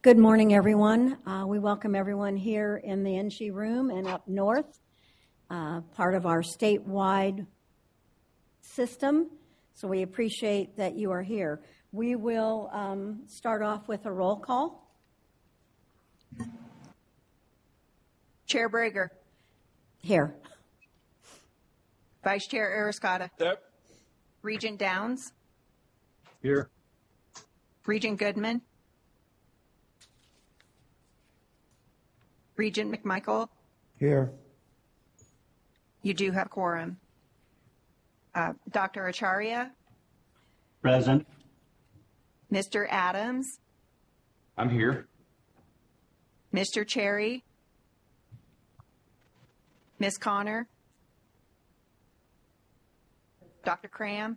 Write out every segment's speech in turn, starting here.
Good morning, everyone. We welcome everyone here in the NSHE room and up north, part of our statewide system. So we appreciate that you are here. We will start off with a roll call. Chair Brager. Here. Vice Chair Ariscotta. Yep. Regent Downs. Here. Regent Goodman. Regent McMichael. Here. You do have quorum. Dr. Acharya. Present. Mr. Adams. I'm here. Mr. Cherry. Ms. Connor. Dr. Cram.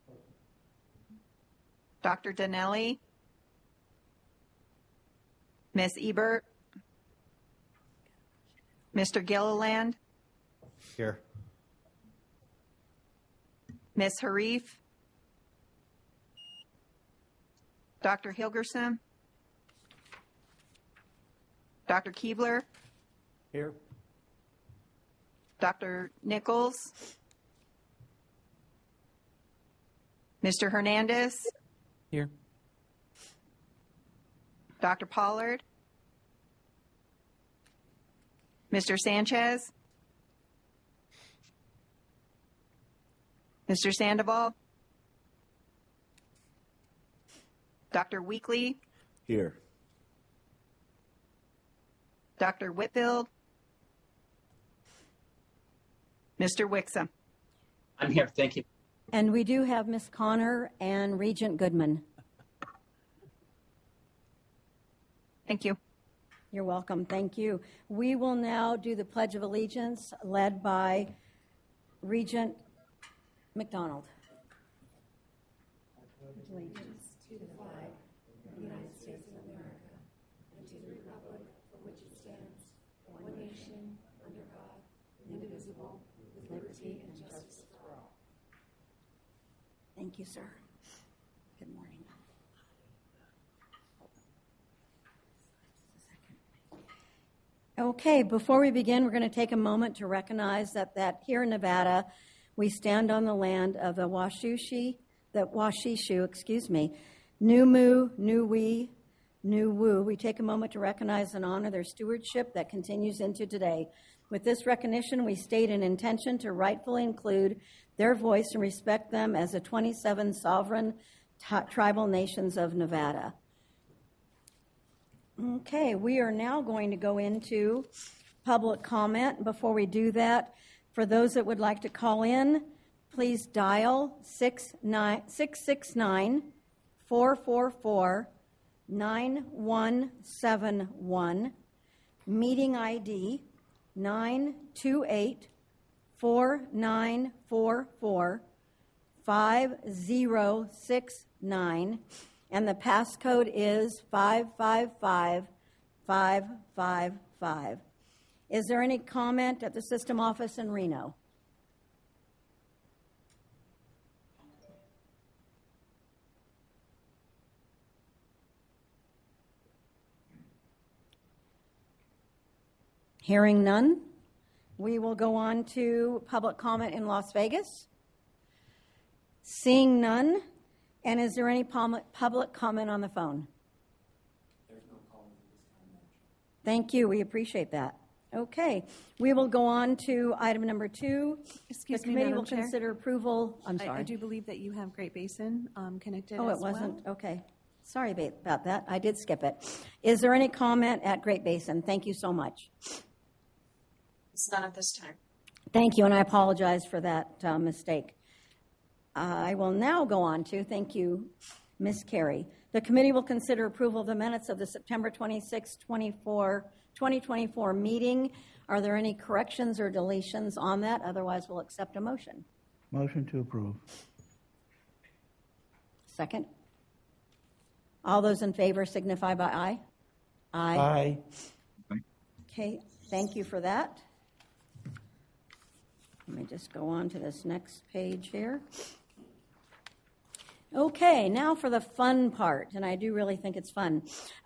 Dr. Donnelly. Ms. Ebert. Mr. Gilliland. Here. Ms. Harif. Dr. Hilgerson. Dr. Keebler. Here. Dr. Nichols. Mr. Hernandez. Here. Dr. Pollard. Mr. Sanchez. Mr. Sandoval. Dr. Weekly. Here. Dr. Whitfield. Mr. Wixom. I'm here. Thank you. And we do have Ms. Connor and Regent Goodman. Thank you. You're welcome. Thank you. We will now do the Pledge of Allegiance led by Regent McDonald. Allegiance to the flag of the United States of America and to the republic for which it stands, one nation, under God, indivisible, with liberty and justice for all. Thank you, sir. Good morning. Okay, before we begin, we're going to take a moment to recognize that here in Nevada, we stand on the land of the Washishu, Numu, Nuwe, Nuwu. We take a moment to recognize and honor their stewardship that continues into today. With this recognition, we state an intention to rightfully include their voice and respect them as the 27 sovereign tribal nations of Nevada. Okay, we are now going to go into public comment. Before we do that, for those that would like to call in, please dial 646-944-9171, meeting ID 928-4944-5069, and the passcode is 555555. Is there any comment at the system office in Reno? Hearing none, we will go on to public comment in Las Vegas. Seeing none, and is there any public comment on the phone? There's no comment at this time. Thank you. We appreciate that. Okay. We will go on to item number 2. Excuse the me, committee Madam will Chair. consider approval. I'm sorry. I do believe that you have Great Basin connected Oh, as it wasn't? well. Okay. Sorry about that. I did skip it. Is there any comment at Great Basin? Thank you so much. It's none at this time. Thank you, and I apologize for that mistake. I will now go on to, thank you, Ms. Carey. The committee will consider approval of the minutes of the September 26, 2024 meeting. Are there any corrections or deletions on that? Otherwise, we'll accept a motion. Motion to approve. Second. All those in favor signify by aye. Aye. Okay, thank you for that. Let me just go on to this next page here. Okay, now for the fun part, and I do really think it's fun.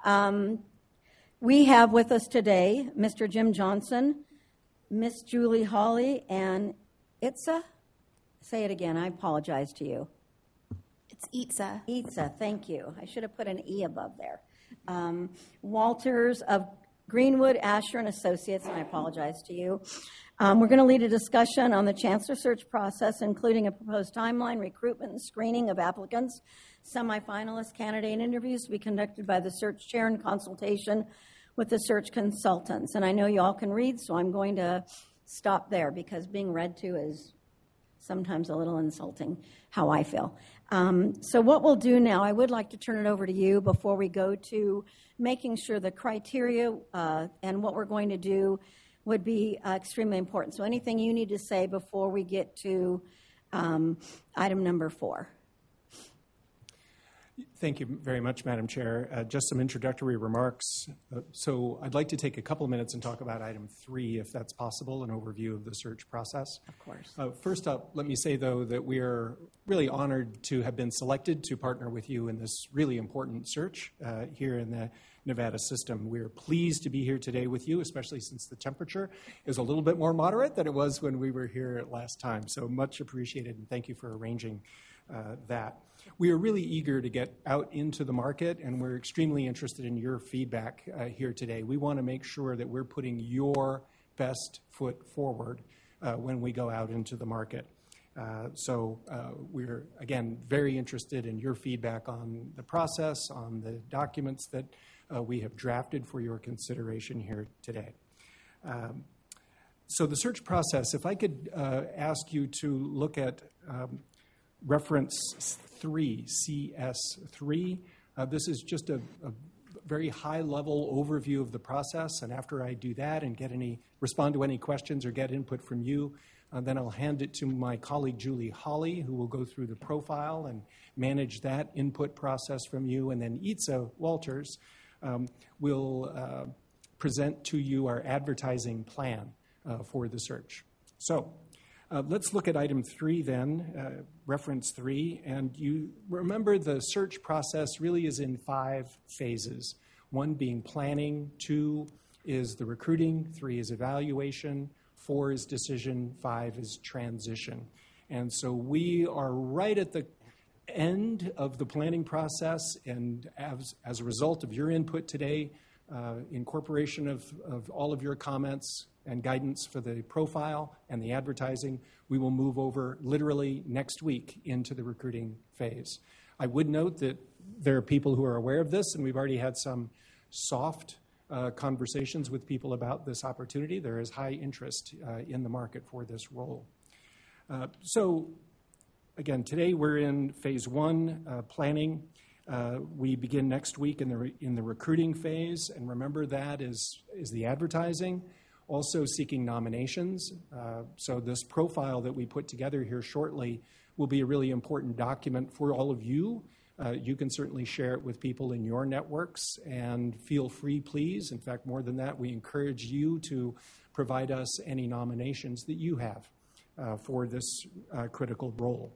We have with us today Mr. Jim Johnson, Miss Julie Hawley, and Itza. Say it again. I apologize to you. It's Itza. Itza, thank you. I should have put an E above there. Walters of Greenwood, Asher and Associates, and I apologize to you. We're going to lead a discussion on the chancellor search process, including a proposed timeline, recruitment, and screening of applicants, semifinalist candidate interviews to be conducted by the search chair in consultation with the search consultants. And I know you all can read, so I'm going to stop there because being read to is sometimes a little insulting how I feel. So what we'll do now, I would like to turn it over to you before we go to making sure the criteria and what we're going to do would be extremely important. So anything you need to say before we get to item number 4. Thank you very much, Madam Chair. Just some introductory remarks. So I'd like to take a couple of minutes and talk about item 3, if that's possible, an overview of the search process. Of course. First up, let me say, though, that we are really honored to have been selected to partner with you in this really important search here in the Nevada system. We're pleased to be here today with you, especially since the temperature is a little bit more moderate than it was when we were here last time. So much appreciated, and thank you for arranging that. We are really eager to get out into the market, and we're extremely interested in your feedback here today. We want to make sure that we're putting your best foot forward when we go out into the market. So we're, again, very interested in your feedback on the process, on the documents that we have drafted for your consideration here today. So the search process, if I could ask you to look at reference 3, CS3. This is just a very high-level overview of the process, and after I do that and respond to any questions or get input from you, then I'll hand it to my colleague Julie Hawley, who will go through the profile and manage that input process from you, and then Itza Walters will present to you our advertising plan for the search. So let's look at item 3 then, reference 3. And you remember the search process really is in 5 phases. 1 being planning, 2 is the recruiting, 3 is evaluation, 4 is decision, 5 is transition. And so we are right at the end of the planning process, and as a result of your input today, incorporation of all of your comments and guidance for the profile and the advertising, we will move over literally next week into the recruiting phase. I would note that there are people who are aware of this, and we've already had some soft conversations with people about this opportunity. There is high interest in the market for this role. So again, today we're in phase 1, planning. We begin next week in the recruiting phase, and remember that is the advertising. Also seeking nominations. So this profile that we put together here shortly will be a really important document for all of you. You can certainly share it with people in your networks, and feel free, please. In fact, more than that, we encourage you to provide us any nominations that you have for this critical role.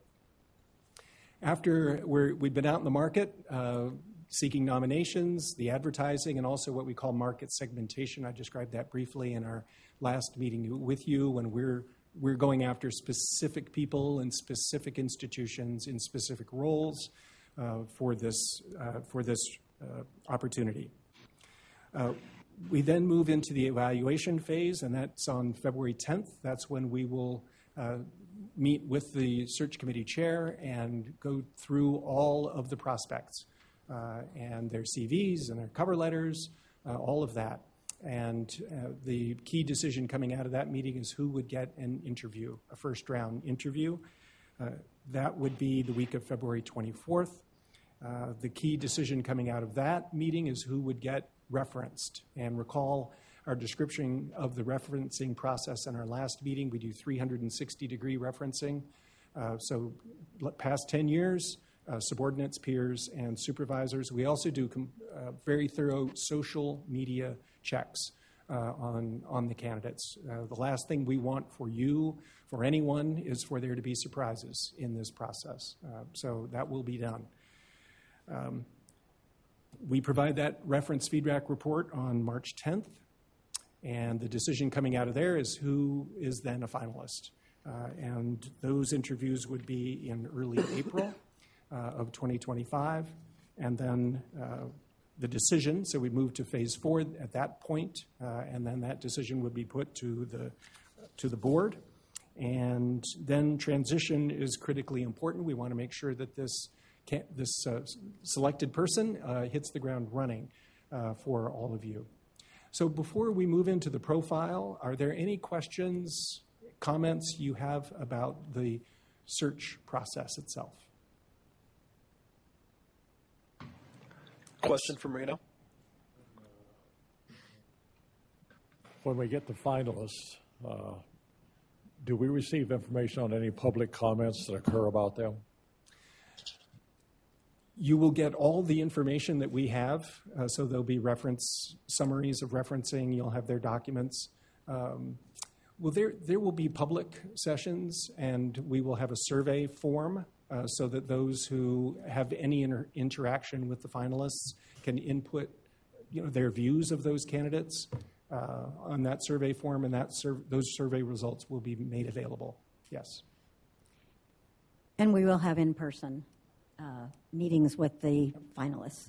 After we've been out in the market, seeking nominations, the advertising, and also what we call market segmentation. I described that briefly in our last meeting with you, when we're going after specific people and specific institutions in specific roles for this opportunity. We then move into the evaluation phase, and that's on February 10th. That's when we will meet with the search committee chair and go through all of the prospects and their CVs and their cover letters, all of that. And the key decision coming out of that meeting is who would get an interview, a first-round interview. That would be the week of February 24th. The key decision coming out of that meeting is who would get referenced. And recall our description of the referencing process in our last meeting. We do 360-degree referencing. So past 10 years, subordinates, peers, and supervisors. We also do very thorough social media checks on the candidates. The last thing we want for you, for anyone, is for there to be surprises in this process. So that will be done. We provide that reference feedback report on March 10th, and the decision coming out of there is who is then a finalist. And those interviews would be in early April of 2025, and then the decision, so we move to phase 4 at that point, and then that decision would be put to the board. And then transition is critically important. We want to make sure that this selected person hits the ground running for all of you. So before we move into the profile, are there any questions, comments you have about the search process itself? Question from Reno. When we get the finalists, do we receive information on any public comments that occur about them? You will get all the information that we have, so there'll be reference summaries of referencing. You'll have their documents. Well, there will be public sessions, and we will have a survey form so that those who have any interaction with the finalists can input, their views of those candidates on that survey form, and those survey results will be made available. Yes. And we will have in-person meetings with the finalists.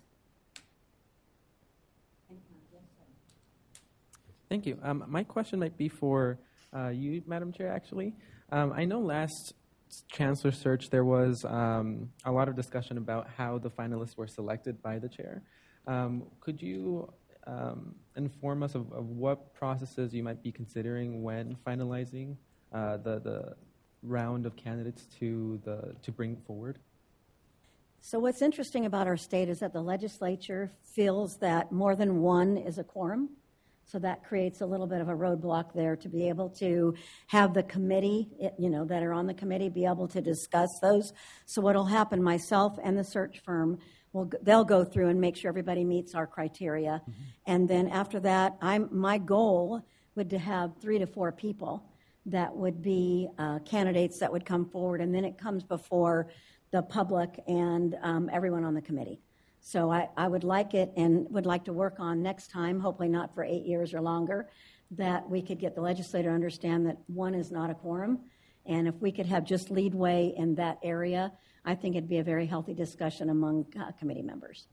Thank you. My question might be for you, Madam Chair, actually. I know last Chancellor search there was a lot of discussion about how the finalists were selected by the chair. Could you inform us of what processes you might be considering when finalizing the round of candidates to bring forward? So what's interesting about our state is that the legislature feels that more than one is a quorum. So that creates a little bit of a roadblock there to be able to have the committee, that are on the committee be able to discuss those. So what will happen, myself and the search firm, they'll go through and make sure everybody meets our criteria. Mm-hmm. And then after that, my goal would to have 3 to 4 people that would be candidates that would come forward. And then it comes before the public and everyone on the committee. So I would like it and would like to work on next time, hopefully not for 8 years or longer, that we could get the legislator to understand that one is not a quorum. And if we could have just leadway in that area, I think it'd be a very healthy discussion among committee members.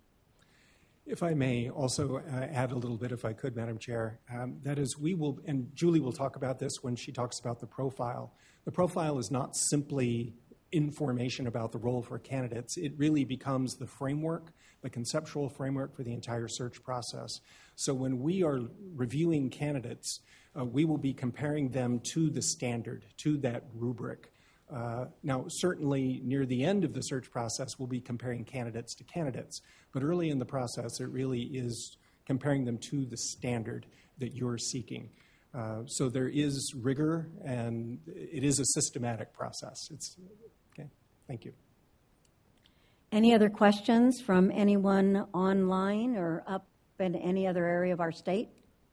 If I may also add a little bit, if I could, Madam Chair, that is, we will, and Julie will talk about this when she talks about the profile. The profile is not simply information about the role for candidates. It really becomes the framework, the conceptual framework for the entire search process. So when we are reviewing candidates, we will be comparing them to the standard, to that rubric. Now, certainly near the end of the search process, we'll be comparing candidates to candidates. But early in the process, it really is comparing them to the standard that you're seeking. So there is rigor, and it is a systematic process. Okay, thank you. Any other questions from anyone online or up in any other area of our state?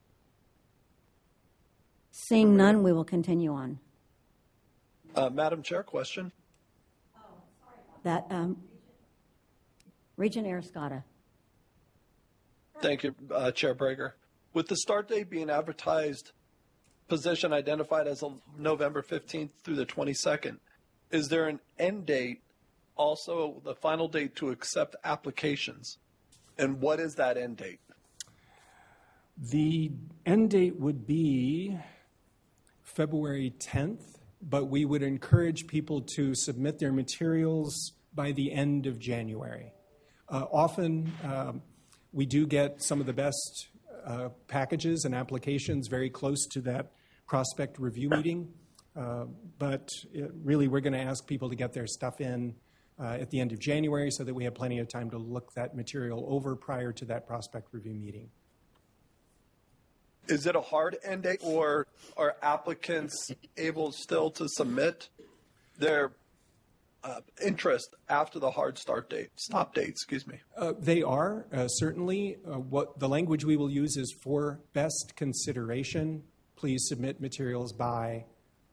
Seeing none, we will continue on. Madam Chair, question. That Regent Ariscotta. Thank you, Chair Brager. With the start date being advertised, position identified as November 15th through the 22nd, is there an end date, also the final date to accept applications? And what is that end date? The end date would be February 10th, but we would encourage people to submit their materials by the end of January. Often we do get some of the best packages and applications very close to that prospect review meeting. But really, we're going to ask people to get their stuff in at the end of January so that we have plenty of time to look that material over prior to that prospect review meeting. Is it a hard end date, or are applicants able still to submit their interest after the hard stop date, excuse me. They are, certainly. What the language we will use is for best consideration. Please submit materials by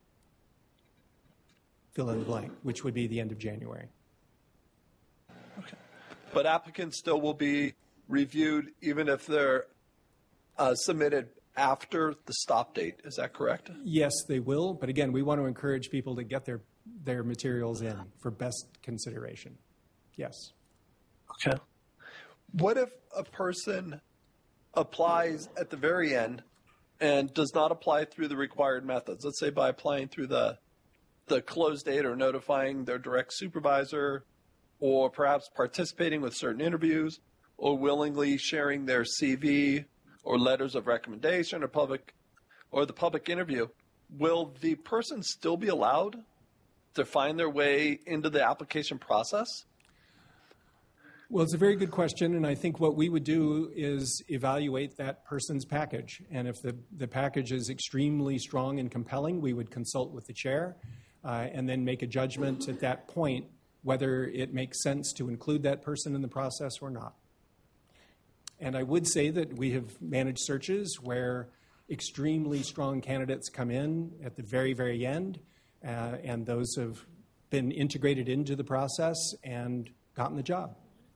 fill in the blank, which would be the end of January. Okay. But applicants still will be reviewed even if they're submitted after the stop date. Is that correct? Yes, they will. But again, we want to encourage people to get their materials in for best consideration. Yes. Okay. What if a person applies at the very end and does not apply through the required methods? Let's say by applying through the close date or notifying their direct supervisor, or perhaps participating with certain interviews, or willingly sharing their CV or letters of recommendation or the public interview. Will the person still be allowed to find their way into the application process? Well, it's a very good question, and I think what we would do is evaluate that person's package. And if the package is extremely strong and compelling, we would consult with the chair and then make a judgment at that point whether it makes sense to include that person in the process or not. And I would say that we have managed searches where extremely strong candidates come in at the very, very end, and those have been integrated into the process and gotten the job.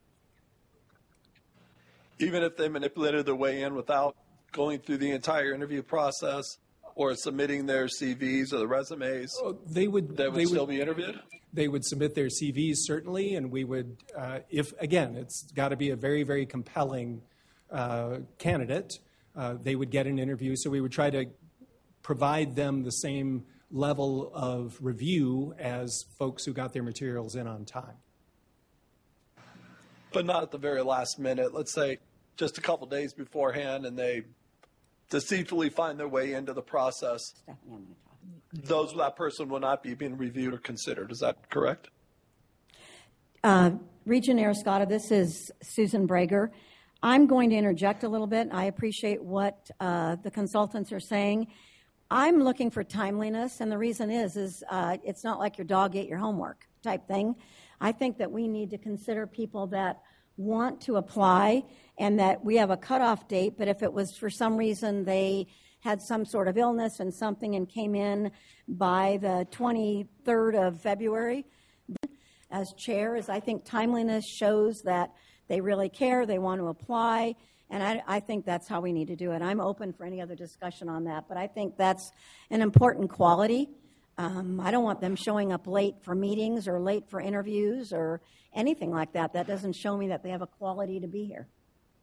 Even if they manipulated their way in without going through the entire interview process or submitting their CVs or the resumes, they would still be interviewed? They would submit their CVs, certainly, and we would, it's got to be a very, very compelling candidate, they would get an interview. So we would try to provide them the same level of review as folks who got their materials in on time. But not at the very last minute. Let's say just a couple days beforehand, and they deceitfully find their way into the process. That person will not be being reviewed or considered. Is that correct? Regent Ariscotta, this is Susan Brager. I'm going to interject a little bit. I appreciate what the consultants are saying. I'm looking for timeliness, and the reason is it's not like your dog ate your homework type thing. I think that we need to consider people that want to apply and that we have a cutoff date, but if it was for some reason they had some sort of illness and something and came in by the 23rd of February, as chair, I think timeliness shows that they really care, they want to apply, and I think that's how we need to do it. I'm open for any other discussion on that, but I think that's an important quality. I don't want them showing up late for meetings or late for interviews or anything like that. That doesn't show me that they have a quality to be here.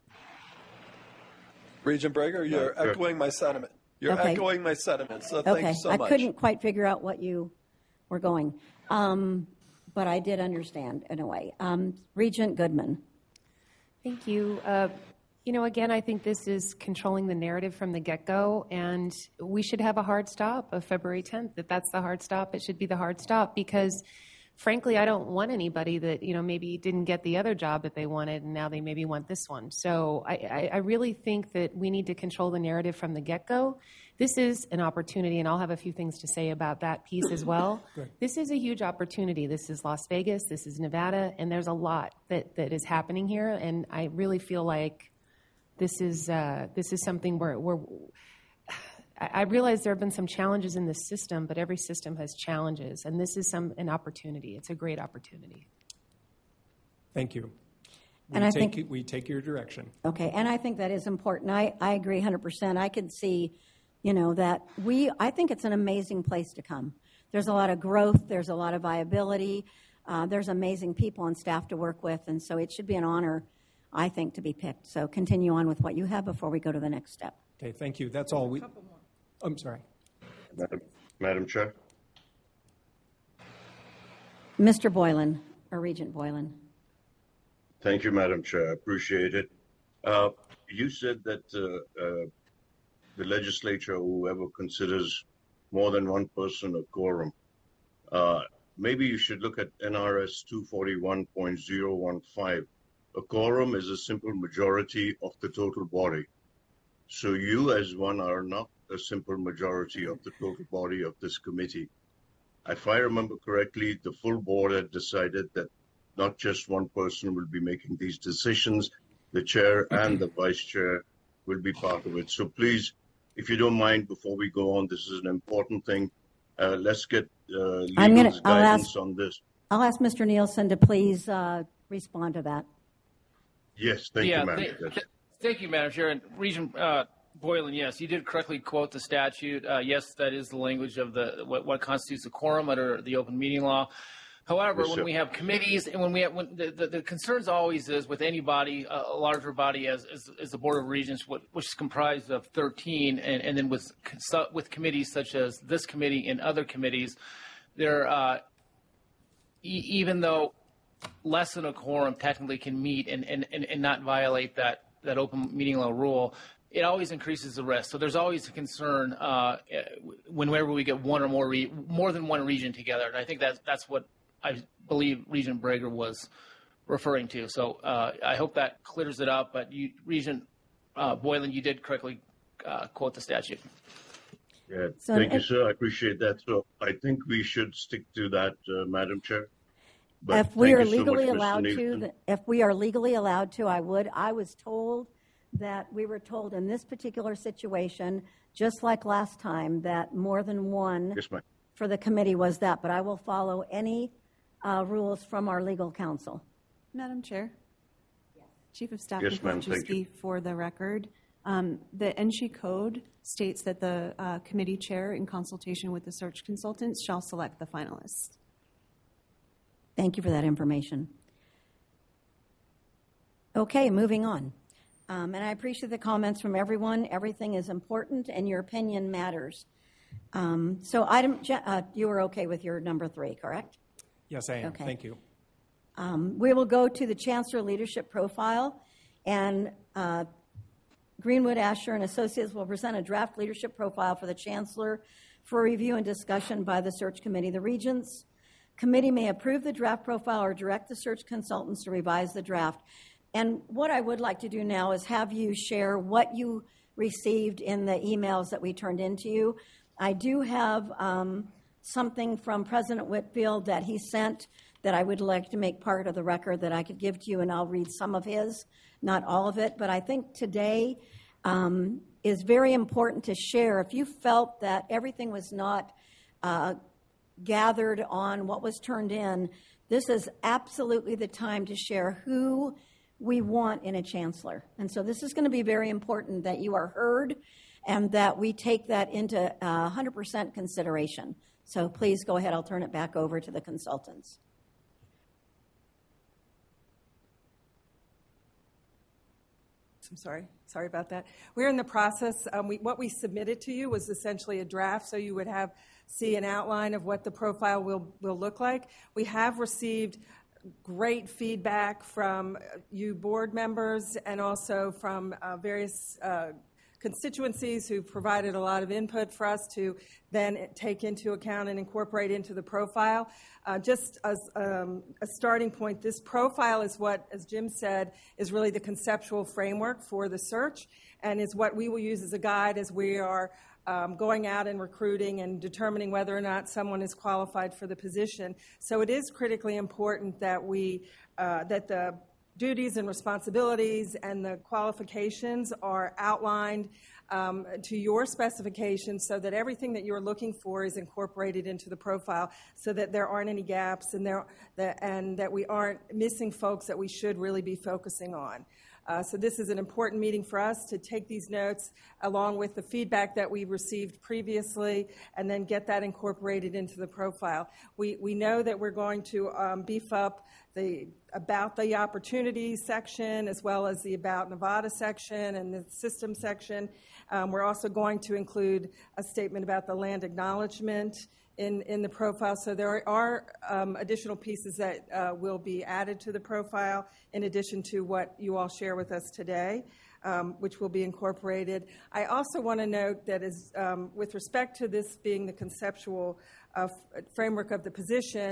Regent Brager, you're echoing my sentiment. Echoing my sentiment, so thank you so much. I couldn't quite figure out what you were going, but I did understand in a way. Regent Goodman. Thank you. Again, I think this is controlling the narrative from the get-go, and we should have a hard stop of February 10th. If that's the hard stop, it should be the hard stop because, frankly, I don't want anybody that, maybe didn't get the other job that they wanted and now they maybe want this one. So I really think that we need to control the narrative from the get-go. This is an opportunity, and I'll have a few things to say about that piece as well. This is a huge opportunity. This is Las Vegas. This is Nevada, and there's a lot that is happening here, and I really feel like this is something where I realize there have been some challenges in this system, but every system has challenges, and this is an opportunity. It's a great opportunity. Thank you. We take your direction. Okay, and I think that is important. I agree 100%. I can see, that I think it's an amazing place to come. There's a lot of growth. There's a lot of viability. There's amazing people and staff to work with, and so it should be an honor, I think, to be picked. So continue on with what you have before we go to the next step. Okay, thank you. That's all we... I'm sorry. Madam Chair. Mr. Boylan, or Regent Boylan. Thank you, Madam Chair. I appreciate it. You said that the legislature, whoever considers more than one person a quorum, maybe you should look at NRS 241.015. A quorum is a simple majority of the total body. So you as one are not a simple majority of the total body of this committee. if I remember correctly, the full board had decided that not just one person will be making these decisions. The chair and the vice chair will be part of it. So please, if you don't mind, before we go on, this is an important thing. Let's get legal's guidance on this. I'll ask Mr. Nielsen to please respond to that. Yes, thank you, Madam Chair. Thank you, Madam Chair. And Regent Boylan, yes, you did correctly quote the statute. Yes, that is the language of what constitutes a quorum under the open meeting law. However, when we have committees and when the concerns always is with any body, a larger body as the Board of Regents, which is comprised of 13, and then with committees such as this committee and other committees, there even though less than a quorum technically can meet and not violate that open meeting law rule, it always increases the risk. So there's always a concern whenever we get one or more than one region together. And I think that's what I believe Regent Breger was referring to. So I hope that clears it up. But Regent Boylan, you did correctly quote the statute. Yeah, thank you, sir. I appreciate that. So I think we should stick to that, Madam Chair. But if we are legally allowed to, I would. I was told that we were told in this particular situation, just like last time, that more than one for the committee was that. But I will follow any rules from our legal counsel. Madam Chair. Yes. Chief of Staff Nikolajewski, for the record. The NSHE code states that the committee chair, in consultation with the search consultants, shall select the finalists. Thank you for that information. Okay, moving on. And I appreciate the comments from everyone. Everything is important, and your opinion matters. So you were okay with your number 3, correct? Yes, I am. Okay. Thank you. We will go to the Chancellor Leadership Profile, and Greenwood, Asher, and Associates will present a draft leadership profile for the Chancellor for review and discussion by the Search Committee. The Regents Committee may approve the draft profile or direct the search consultants to revise the draft. And what I would like to do now is have you share what you received in the emails that we turned into you. I do have something from President Whitfield that he sent that I would like to make part of the record that I could give to you, and I'll read some of his, not all of it. But I think today is very important to share. If you felt that everything was not gathered on what was turned in, this is absolutely the time to share who we want in a chancellor. And so this is going to be very important that you are heard and that we take that into 100% consideration. So please go ahead. I'll turn it back over to the consultants. I'm sorry about that. We're in the process. What we submitted to you was essentially a draft, so you would see an outline of what the profile will look like. We have received great feedback from you board members and also from various constituencies who provided a lot of input for us to then take into account and incorporate into the profile. Just as a starting point, this profile is what, as Jim said, is really the conceptual framework for the search and is what we will use as a guide as we are going out and recruiting and determining whether or not someone is qualified for the position. So it is critically important that that the duties and responsibilities and the qualifications are outlined to your specifications so that everything that you're looking for is incorporated into the profile so that there aren't any gaps and that we aren't missing folks that we should really be focusing on. So this is an important meeting for us to take these notes along with the feedback that we received previously and then get that incorporated into the profile. We know that we're going to beef up the About the Opportunities section as well as the About Nevada section and the System section. We're also going to include a statement about the land acknowledgement in the profile. So there are additional pieces that will be added to the profile in addition to what you all share with us today, which will be incorporated. I also want to note that with respect to this being the conceptual framework of the position,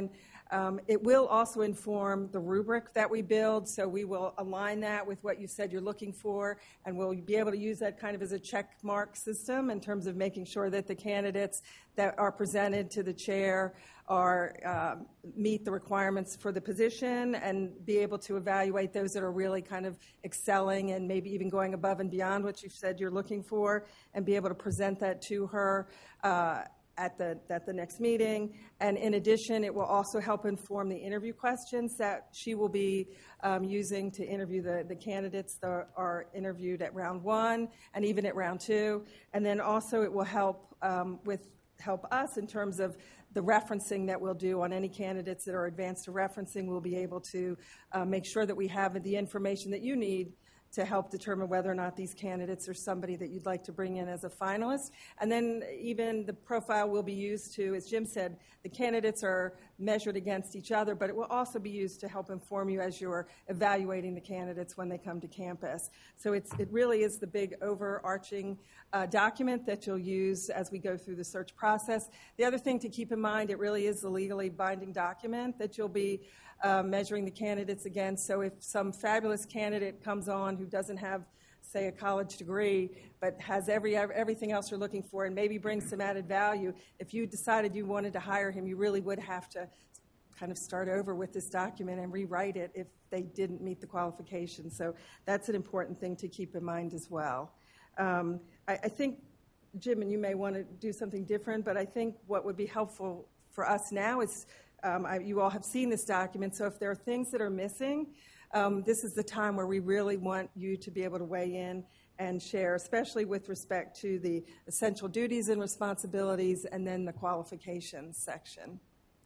It will also inform the rubric that we build, so we will align that with what you said you're looking for, and we'll be able to use that kind of as a check mark system in terms of making sure that the candidates that are presented to the chair meet the requirements for the position, and be able to evaluate those that are really kind of excelling and maybe even going above and beyond what you said you're looking for, and be able to present that to her at the next meeting. And in addition, it will also help inform the interview questions that she will be using to interview the candidates that are interviewed at round 1 and even at round 2. And then also it will help us in terms of the referencing that we'll do on any candidates that are advanced to referencing. We'll be able to make sure that we have the information that you need to help determine whether or not these candidates are somebody that you'd like to bring in as a finalist. And then even the profile will be used to, as Jim said, the candidates are measured against each other, but it will also be used to help inform you as you're evaluating the candidates when they come to campus. So it really is the big overarching document that you'll use as we go through the search process. The other thing to keep in mind, it really is the legally binding document that you'll be measuring the candidates against. So if some fabulous candidate comes on who doesn't have, say, a college degree, but has everything else you're looking for and maybe brings some added value, if you decided you wanted to hire him, you really would have to kind of start over with this document and rewrite it if they didn't meet the qualifications. So that's an important thing to keep in mind as well. I think, Jim, and you may want to do something different, but I think what would be helpful for us now is you all have seen this document, so if there are things that are missing, this is the time where we really want you to be able to weigh in and share, especially with respect to the essential duties and responsibilities and then the qualifications section.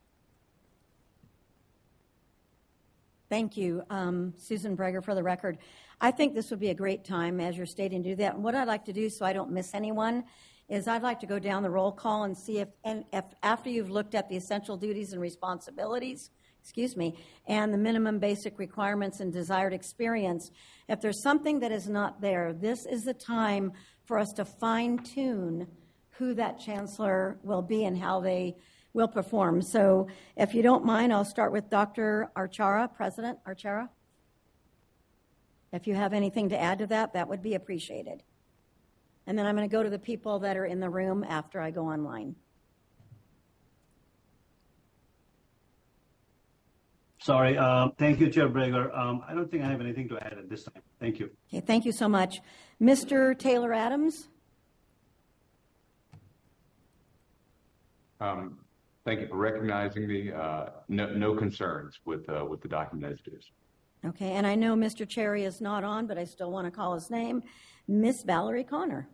Thank you, Susan Breger, for the record. I think this would be a great time, as you're stating, to do that. And what I'd like to do so I don't miss anyone is I'd like to go down the roll call and see if after you've looked at the essential duties and responsibilities, and the minimum basic requirements and desired experience, if there's something that is not there, this is the time for us to fine-tune who that chancellor will be and how they will perform. So if you don't mind, I'll start with Dr. Archara, President Archara. If you have anything to add to that, that would be appreciated. And then I'm going to go to the people that are in the room after I go online. Sorry. Thank you, Chair Breger. I don't think I have anything to add at this time. Thank you. Okay, thank you so much. Mr. Taylor Adams? Thank you for recognizing me. No concerns with the document as it is. Okay, and I know Mr. Cherry is not on, but I still want to call his name. Miss Valerie Connor.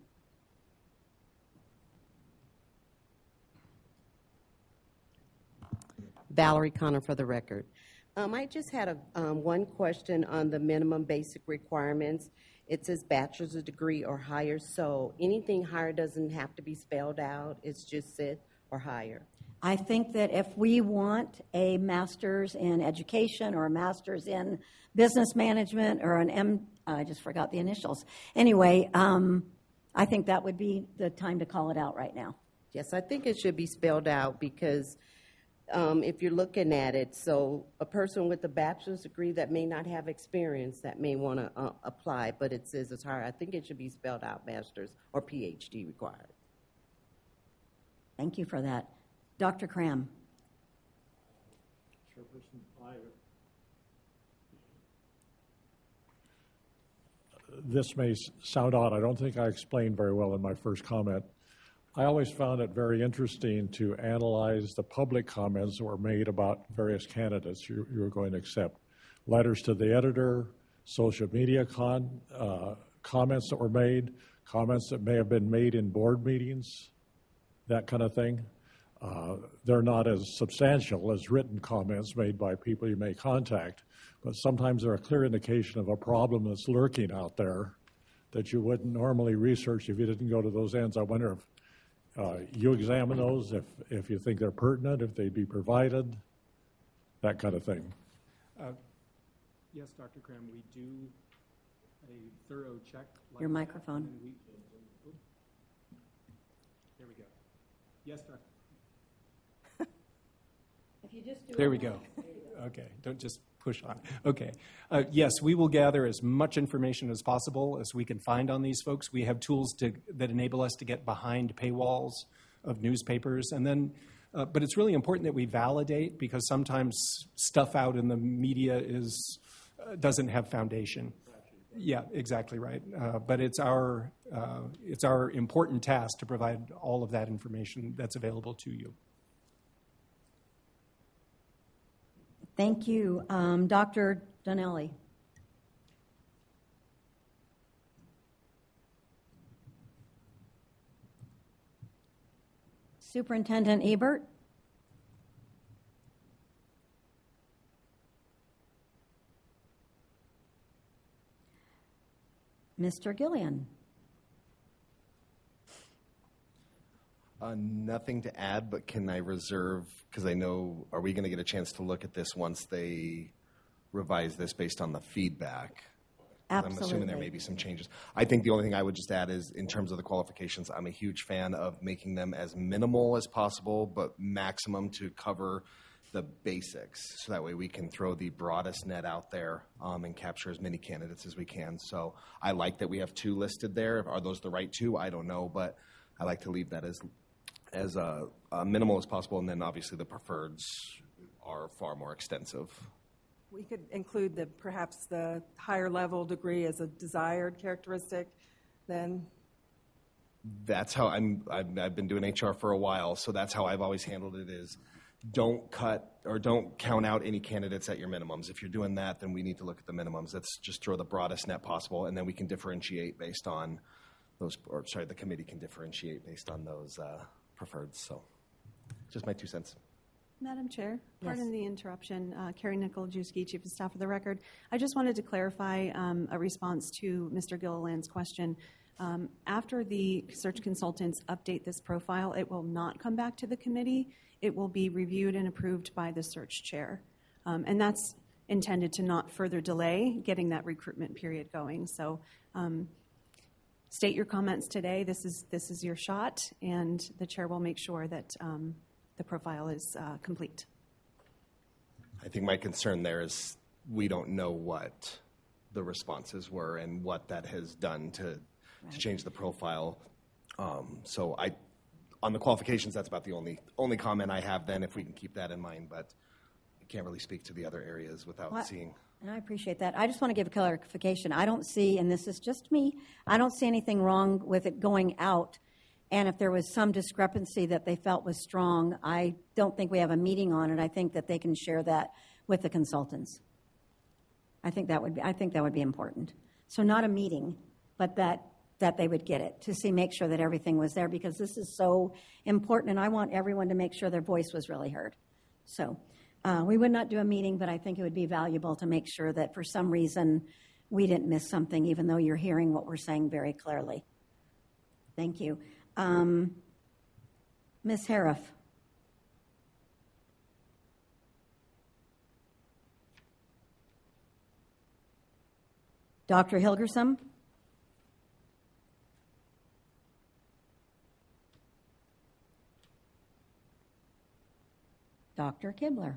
Valerie Connor for the record. I just had one question on the minimum basic requirements. It says bachelor's degree or higher, so anything higher doesn't have to be spelled out. It's just said or higher. I think that if we want a master's in education or a master's in business management or an I just forgot the initials. Anyway, I think that would be the time to call it out right now. Yes, I think it should be spelled out because if you're looking at it, so a person with a bachelor's degree that may not have experience that may want to apply, but it says it's higher. I think it should be spelled out master's or PhD required. Thank you for that. Dr. Cram. Chairperson, this may sound odd. I don't think I explained very well in my first comment. I always found it very interesting to analyze the public comments that were made about various candidates you were going to accept. Letters to the editor, social media comments that were made, comments that may have been made in board meetings, that kind of thing. They're not as substantial as written comments made by people you may contact, but sometimes they're a clear indication of a problem that's lurking out there that you wouldn't normally research if you didn't go to those ends. I wonder if you examine those, if you think they're pertinent, if they'd be provided, that kind of thing. Yes, Dr. Cram, we do a thorough check. Like Your microphone. There we go. Yes, Dr. There we go. Okay, don't just push on. Okay. Yes, we will gather as much information as possible as we can find on these folks. We have tools that enable us to get behind paywalls of newspapers. And then, but it's really important that we validate, because sometimes stuff out in the media doesn't have foundation. Yeah, exactly right. But it's our important task to provide all of that information that's available to you. Thank you. Dr. Donnelly. Superintendent Ebert. Mr. Gillian. Nothing to add, but can I reserve, because I know, are we going to get a chance to look at this once they revise this based on the feedback? Absolutely. I'm assuming there may be some changes. I think the only thing I would just add is, in terms of the qualifications, I'm a huge fan of making them as minimal as possible, but maximum to cover the basics. So that way we can throw the broadest net out there and capture as many candidates as we can. So I like that we have 2 listed there. Are those the right 2? I don't know, but I like to leave that as minimal as possible, and then obviously the preferreds are far more extensive. We could include perhaps the higher level degree as a desired characteristic then. That's how I've been doing HR for a while, so that's how I've always handled it is don't cut or don't count out any candidates at your minimums. If you're doing that, then we need to look at the minimums. Let's just throw the broadest net possible, and then we can differentiate based on those, or sorry, the committee can differentiate based on those preferreds. So just my 2 cents. Madam Chair, Yes. pardon the interruption. Carrie Nicol-Jewski, Chief of Staff for the record. I just wanted to clarify a response to Mr. Gilliland's question. After the search consultants update this profile, it will not come back to the committee. It will be reviewed and approved by the search chair. And that's intended to not further delay getting that recruitment period going. So state your comments today. This is your shot, and the chair will make sure that the profile is complete. I think my concern there is we don't know what the responses were and what that has done to change the profile. So on the qualifications, that's about the only comment I have then, if we can keep that in mind, but I can't really speak to the other areas without seeing. And I appreciate that. I just want to give a clarification. I don't see, and this is just me, I don't see anything wrong with it going out. And if there was some discrepancy that they felt was strong, I don't think we have a meeting on it. I think that they can share that with the consultants. I think that would be important. So not a meeting, but that they would get it to make sure that everything was there, because this is so important, and I want everyone to make sure their voice was really heard. So we would not do a meeting, but I think it would be valuable to make sure that for some reason we didn't miss something, even though you're hearing what we're saying very clearly. Thank you. Ms. Hariff. Dr. Hilgersom. Dr. Kibler.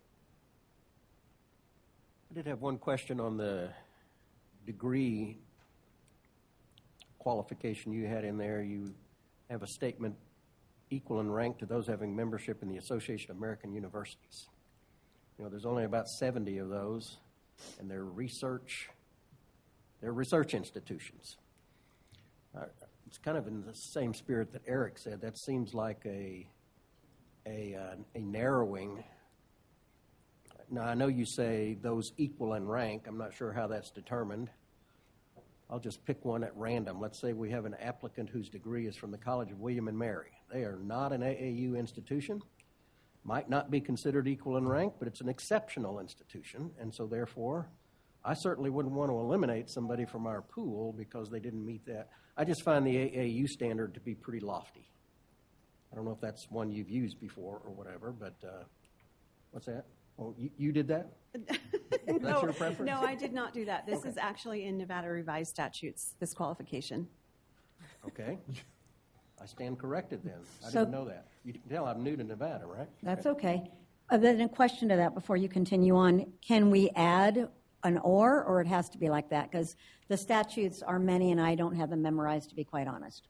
I did have one question on the degree qualification you had in there. You have a statement equal in rank to those having membership in the Association of American Universities. You know, there's only about 70 of those, and they're research institutions. It's kind of in the same spirit that Eric said. That seems like a narrowing. Now, I know you say those equal in rank. I'm not sure how that's determined. I'll just pick one at random. Let's say we have an applicant whose degree is from the College of William and Mary. They are not an AAU institution, might not be considered equal in rank, but it's an exceptional institution, and so therefore I certainly wouldn't want to eliminate somebody from our pool because they didn't meet that. I just find the AAU standard to be pretty lofty. I don't know if that's one you've used before or whatever, but what's that? Oh, you did that? That's your preference? No, I did not do that. This is actually in Nevada revised statutes, this qualification. Okay. I stand corrected then. I didn't know that. You can tell I'm new to Nevada, right? That's okay. Then a question to that before you continue on. Can we add an or it has to be like that? Because the statutes are many, and I don't have them memorized, to be quite honest.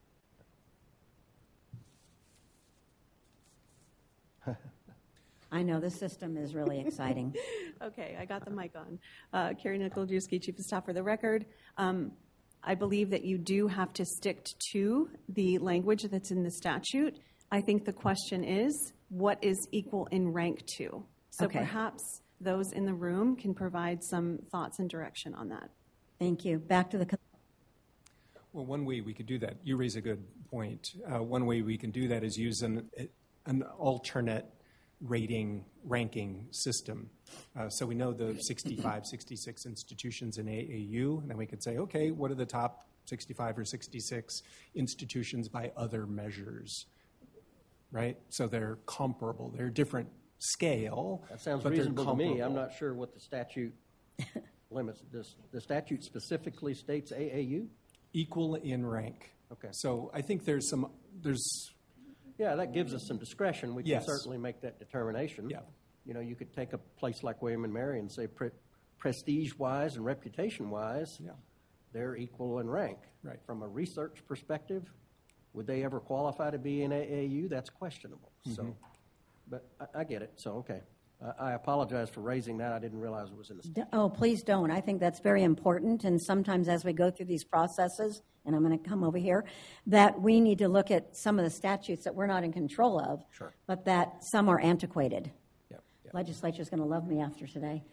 I know, the system is really exciting. Okay, I got the mic on. Carrie Nickel-Juski, Chief of Staff for the record. I believe that you do have to stick to the language that's in the statute. I think the question is, what is equal in rank to? So Okay. perhaps those in the room can provide some thoughts and direction on that. Thank you. Back to the... Well, one way we could do that, you raise a good point. One way we can do that is use an alternate ranking system. So we know the 65, 66 institutions in AAU, and then we could say, okay, what are the top 65 or 66 institutions by other measures, right? So they're comparable. They're different scale. That sounds but they're reasonable to me. I'm comparable. not sure what the statute limits. The statute specifically states AAU? Equal in rank. Okay. So I think there's Yeah, that gives us some discretion. We can Yes. certainly make that determination. Yeah. You know, you could take a place like William and Mary and say prestige-wise and reputation-wise, they're equal in rank. Right. From a research perspective, would they ever qualify to be in AAU? That's questionable. So, but I get it. So, okay. I apologize for raising that. I didn't realize it was in the statute. Oh, please don't. I think that's very important. And sometimes as we go through these processes, and I'm going to come over here, that we need to look at some of the statutes that we're not in control of, Sure. but that some are antiquated. Yep. Legislature's going to love me after today.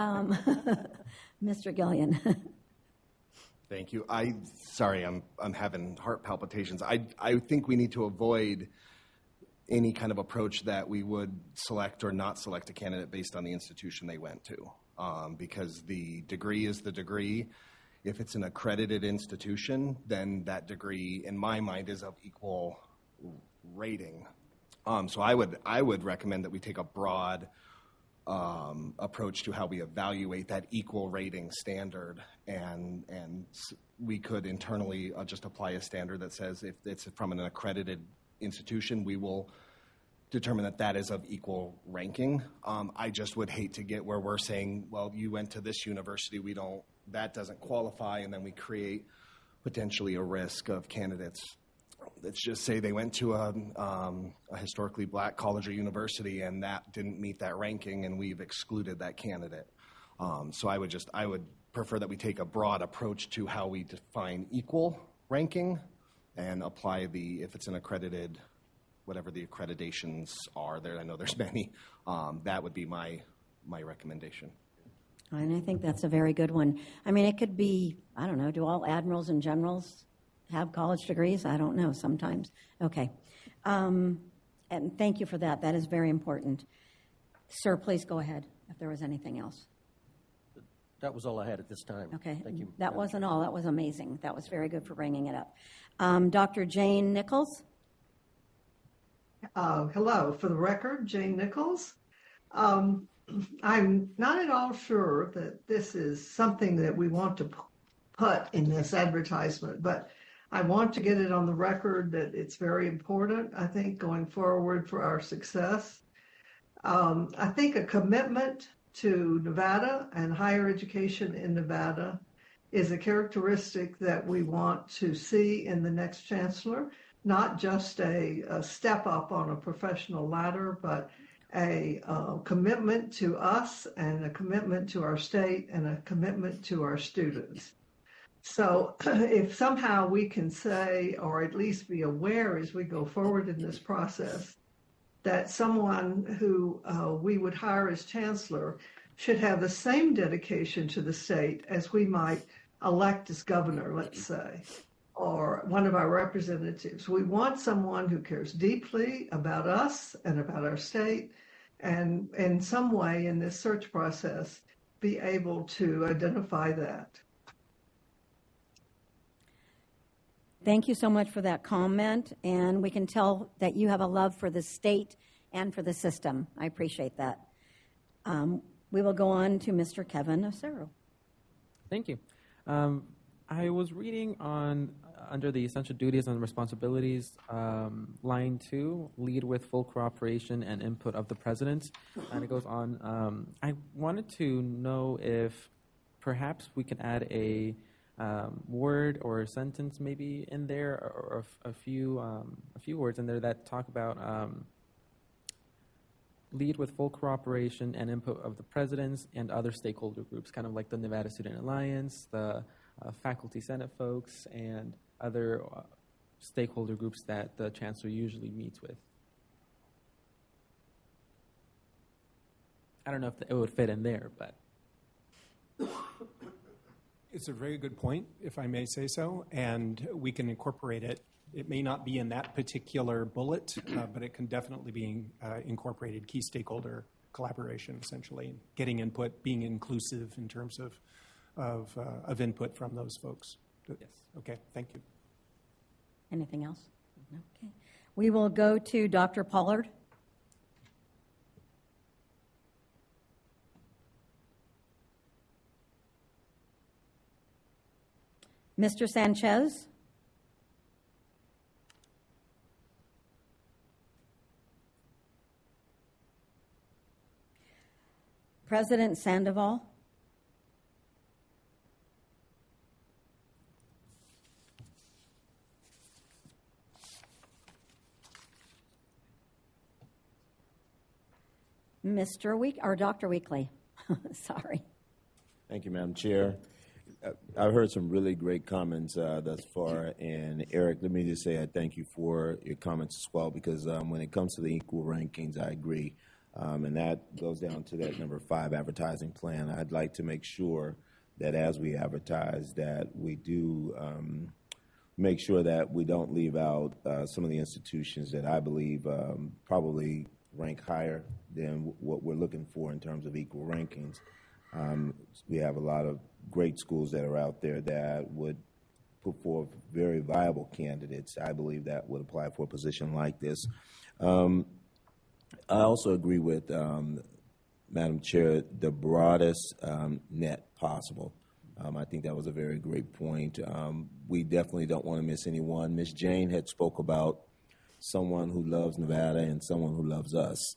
Mr. Gillian. Thank you. Sorry, I'm having heart palpitations. I think we need to avoid any kind of approach that we would select or not select a candidate based on the institution they went to, because the degree is the degree. If it's an accredited institution, then that degree, in my mind, is of equal rating. So I would recommend that we take a broad approach to how we evaluate that equal rating standard, and we could internally just apply a standard that says if it's from an accredited institution, we will determine that that is of equal ranking. I just would hate to get where we're saying, well, you went to this university, that doesn't qualify, and then we create potentially a risk of candidates. Let's just say they went to a historically black college or university, and that didn't meet that ranking, and we've excluded that candidate. So I would prefer that we take a broad approach to how we define equal ranking and apply if it's an accredited, whatever the accreditations are there. I know there's many. That would be my recommendation. And I think that's a very good one. I mean, it could be, I don't know, do all admirals and generals have college degrees? I don't know sometimes. Okay. And thank you for that. That is very important. Sir, please go ahead if there was anything else. That was all I had at this time. Okay. Thank you. That wasn't all. That was amazing. That was very good for bringing it up. Dr. Jane Nichols. Hello. For the record, Jane Nichols. I'm not at all sure that this is something that we want to put in this advertisement, but I want to get it on the record that it's very important, I think, going forward for our success. I think a commitment to Nevada and higher education in Nevada is a characteristic that we want to see in the next chancellor, not just a step up on a professional ladder, but a commitment to us and a commitment to our state and a commitment to our students. So if somehow we can say, or at least be aware as we go forward in this process, that someone who we would hire as chancellor should have the same dedication to the state as we might elect as governor, let's say, or one of our representatives. We want someone who cares deeply about us and about our state, and in some way in this search process be able to identify that. Thank you so much for that comment, and we can tell that you have a love for the state and for the system. I appreciate that. We will go on to Mr. Kevin Osero. Thank you. I was reading on under the essential duties and responsibilities, line 2, lead with full cooperation and input of the president. And it goes on. I wanted to know if perhaps we can add a word or a sentence maybe in there, or a few words in there that talk about lead with full cooperation and input of the presidents and other stakeholder groups, kind of like the Nevada Student Alliance, the Faculty Senate folks, and other stakeholder groups that the chancellor usually meets with. I don't know if it would fit in there, but. It's a very good point, if I may say so, and we can incorporate it. It may not be in that particular bullet, but it can definitely be incorporated. Key stakeholder collaboration, essentially, getting input, being inclusive in terms of input from those folks. Yes. Okay, thank you. Anything else? Okay. We will go to Dr. Pollard. Mr. Sanchez? President Sandoval? Mr. Week or Dr. Weekly? Sorry. Thank you, Madam Chair. I've heard some really great comments thus far, and Eric, let me just say I thank you for your comments as well, because when it comes to the equal rankings, I agree, and that goes down to that number 5 advertising plan. I'd like to make sure that as we advertise that we do make sure that we don't leave out some of the institutions that I believe probably rank higher than what we're looking for in terms of equal rankings. We have a lot of great schools that are out there that would put forth very viable candidates. I believe that would apply for a position like this. I also agree with Madam Chair, the broadest net possible. I think that was a very great point. We definitely don't want to miss anyone. Ms. Jane had spoke about someone who loves Nevada and someone who loves us.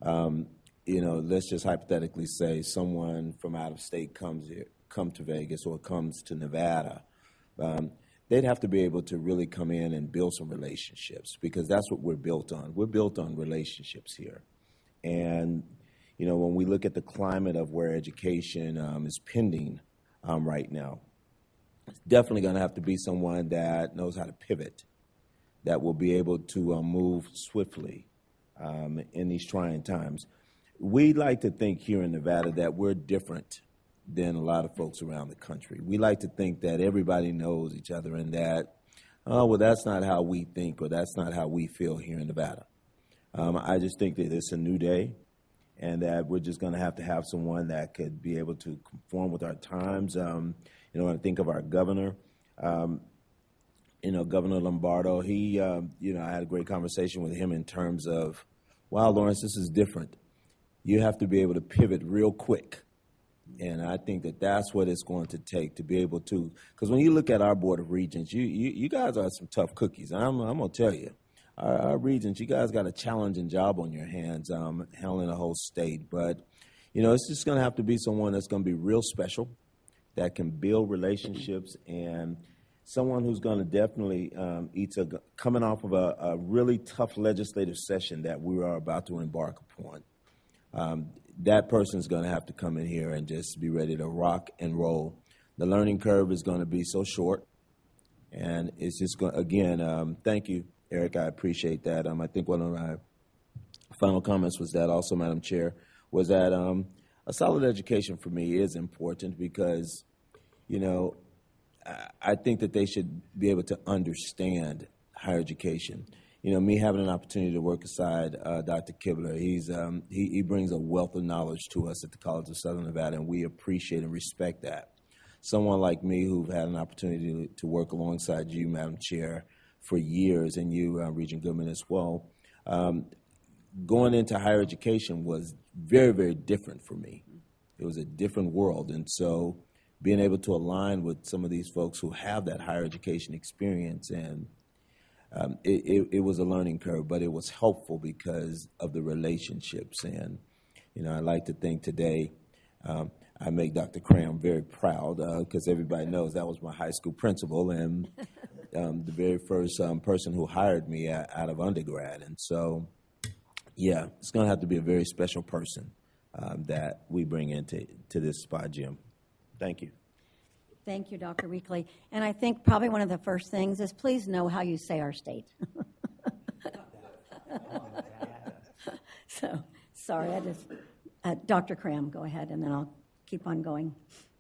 Let's just hypothetically say someone from out of state come to Vegas or comes to Nevada. They'd have to be able to really come in and build some relationships, because that's what we're built on. We're built on relationships here. And, when we look at the climate of where education is pending right now, it's definitely going to have to be someone that knows how to pivot, that will be able to move swiftly in these trying times. We like to think here in Nevada that we're different than a lot of folks around the country. We like to think that everybody knows each other and that, that's not how we think or that's not how we feel here in Nevada. I just think that it's a new day and that we're just going to have someone that could be able to conform with our times. When I think of our governor, Governor Lombardo, he, I had a great conversation with him in terms of, wow, Lawrence, this is different. You have to be able to pivot real quick. And I think that that's what it's going to take to be able to, because when you look at our Board of Regents, you guys are some tough cookies. I'm going to tell you, our regents, you guys got a challenging job on your hands handling the whole state. But, it's just going to have to be someone that's going to be real special, that can build relationships, and someone who's going to definitely coming off of a really tough legislative session that we are about to embark upon. That person's going to have to come in here and just be ready to rock and roll. The learning curve is going to be so short, and it's just going. Again, thank you, Eric. I appreciate that. I think one of my final comments was that also, Madam Chair, was that a solid education for me is important because, I think that they should be able to understand higher education. Me having an opportunity to work aside Dr. Kibler, he brings a wealth of knowledge to us at the College of Southern Nevada, and we appreciate and respect that. Someone like me who've had an opportunity to work alongside you, Madam Chair, for years, and you, Regent Goodman, as well, going into higher education was very, very different for me. It was a different world, and so being able to align with some of these folks who have that higher education experience. And it was a learning curve, but it was helpful because of the relationships. And, I like to think today I make Dr. Cram very proud because everybody knows that was my high school principal and the very first person who hired me out of undergrad. And so, yeah, it's going to have to be a very special person that we bring into this spot, Jim. Thank you. Thank you, Dr. Weekly. And I think probably one of the first things is please know how you say our state. So, sorry, Dr. Cram, go ahead, and then I'll keep on going.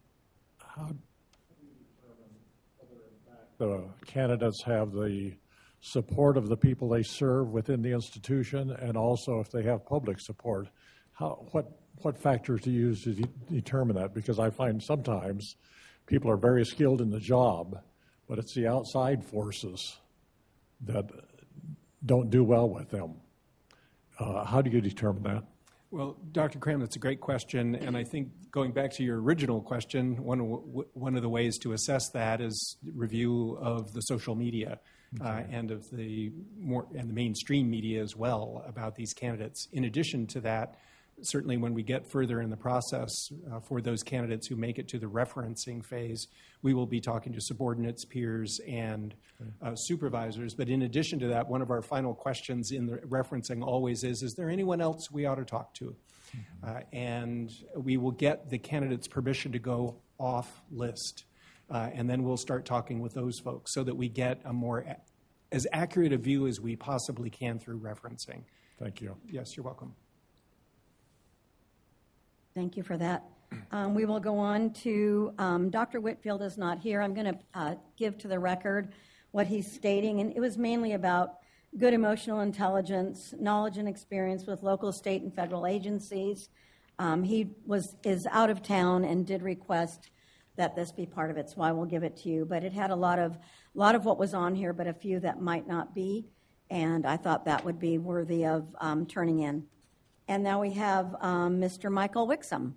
The candidates have the support of the people they serve within the institution, and also if they have public support. What factors do you use to determine that? Because I find sometimes people are very skilled in the job, but it's the outside forces that don't do well with them. How do you determine that? Well, Dr. Cram, that's a great question, and I think going back to your original question, one of the ways to assess that is review of the social media and of the mainstream media as well about these candidates. In addition to that, certainly when we get further in the process for those candidates who make it to the referencing phase, we will be talking to subordinates, peers, and supervisors. But in addition to that, one of our final questions in the referencing always is there anyone else we ought to talk to? And we will get the candidate's permission to go off list. And then we'll start talking with those folks so that we get as accurate a view as we possibly can through referencing. Thank you. Yes, you're welcome. Thank you for that. We will go on to Dr. Whitfield is not here. I'm going to give to the record what he's stating, and it was mainly about good emotional intelligence, knowledge and experience with local, state, and federal agencies. He is out of town and did request that this be part of it, so I will give it to you. But it had a lot of what was on here, but a few that might not be, and I thought that would be worthy of turning in. And now we have Mr. Michael Wixom.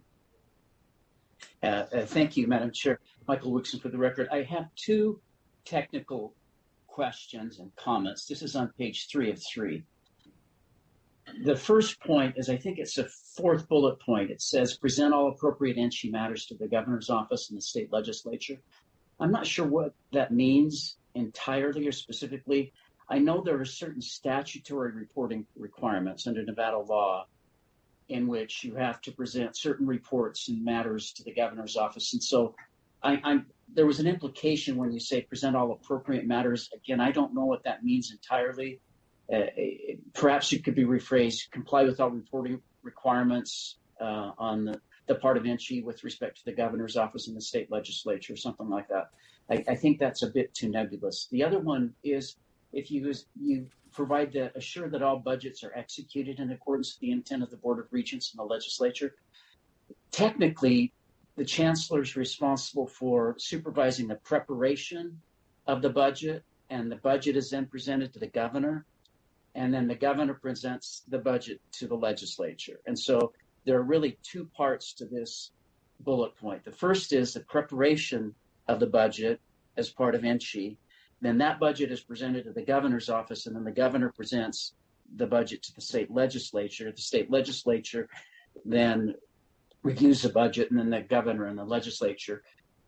Thank you, Madam Chair. Michael Wixom for the record. I have two technical questions and comments. This is on page 3 of 3. The first point is, I think it's the fourth bullet point. It says, present all appropriate NSHE matters to the governor's office and the state legislature. I'm not sure what that means entirely or specifically. I know there are certain statutory reporting requirements under Nevada law in which you have to present certain reports and matters to the governor's office. And so there was an implication when you say present all appropriate matters. Again, I don't know what that means entirely. Perhaps it could be rephrased, comply with all reporting requirements on the part of NSHE with respect to the governor's office and the state legislature, something like that. I think that's a bit too nebulous. The other one is if you provide assure that all budgets are executed in accordance with the intent of the Board of Regents and the legislature. Technically, the chancellor is responsible for supervising the preparation of the budget, and the budget is then presented to the governor, and then the governor presents the budget to the legislature. And so there are really two parts to this bullet point. The first is the preparation of the budget as part of NSHE. Then that budget is presented to the governor's office, and then the governor presents the budget to the state legislature. The state legislature then reviews the budget, and then the governor and the legislature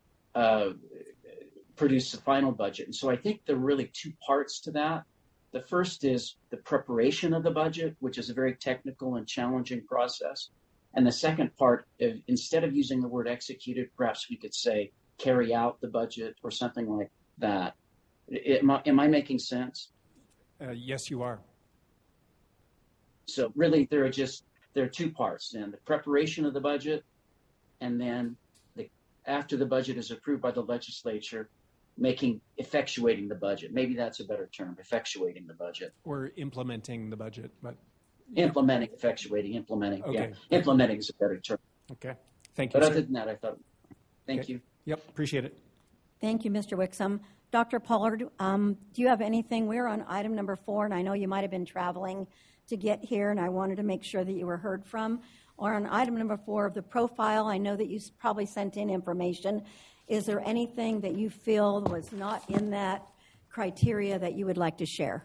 produce the final budget. And so I think there are really two parts to that. The first is the preparation of the budget, which is a very technical and challenging process. And the second part, instead of using the word executed, perhaps we could say carry out the budget or something like that. Am I making sense? Yes, you are. So really, there are two parts then: the preparation of the budget, and then after the budget is approved by the legislature, effectuating the budget. Maybe that's a better term, effectuating the budget. Or implementing the budget, but implementing, effectuating, implementing. Okay. Yeah, implementing is a better term. Okay, thank you. But sir. other than that, I thought. Thank you. Yep, appreciate it. Thank you, Mr. Wixom. Dr. Pollard, do you have anything? We're on item number 4, and I know you might have been traveling to get here, and I wanted to make sure that you were heard from. Or on item number 4 of the profile, I know that you probably sent in information. Is there anything that you feel was not in that criteria that you would like to share?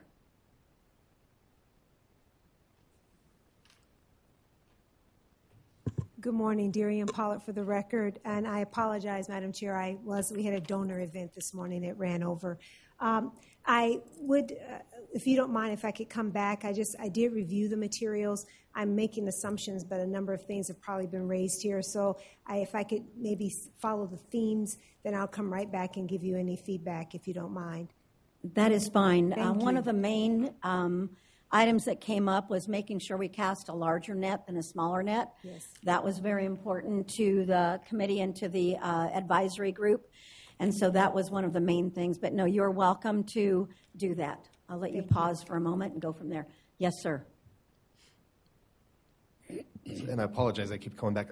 Good morning, Darian Pollard for the record, and I apologize, Madam Chair. We had a donor event this morning that ran over. I would, if you don't mind, if I could come back. I did review the materials. I'm making assumptions, but a number of things have probably been raised here. So if I could maybe follow the themes, then I'll come right back and give you any feedback if you don't mind. That is fine. Thank One you. of the main items that came up was making sure we cast a larger net than a smaller net. Yes. That was very important to the committee and to the advisory group. And so that was one of the main things. But no, you're welcome to do that. I'll let you pause for a moment and go from there. Yes, sir. And I apologize, I keep coming back.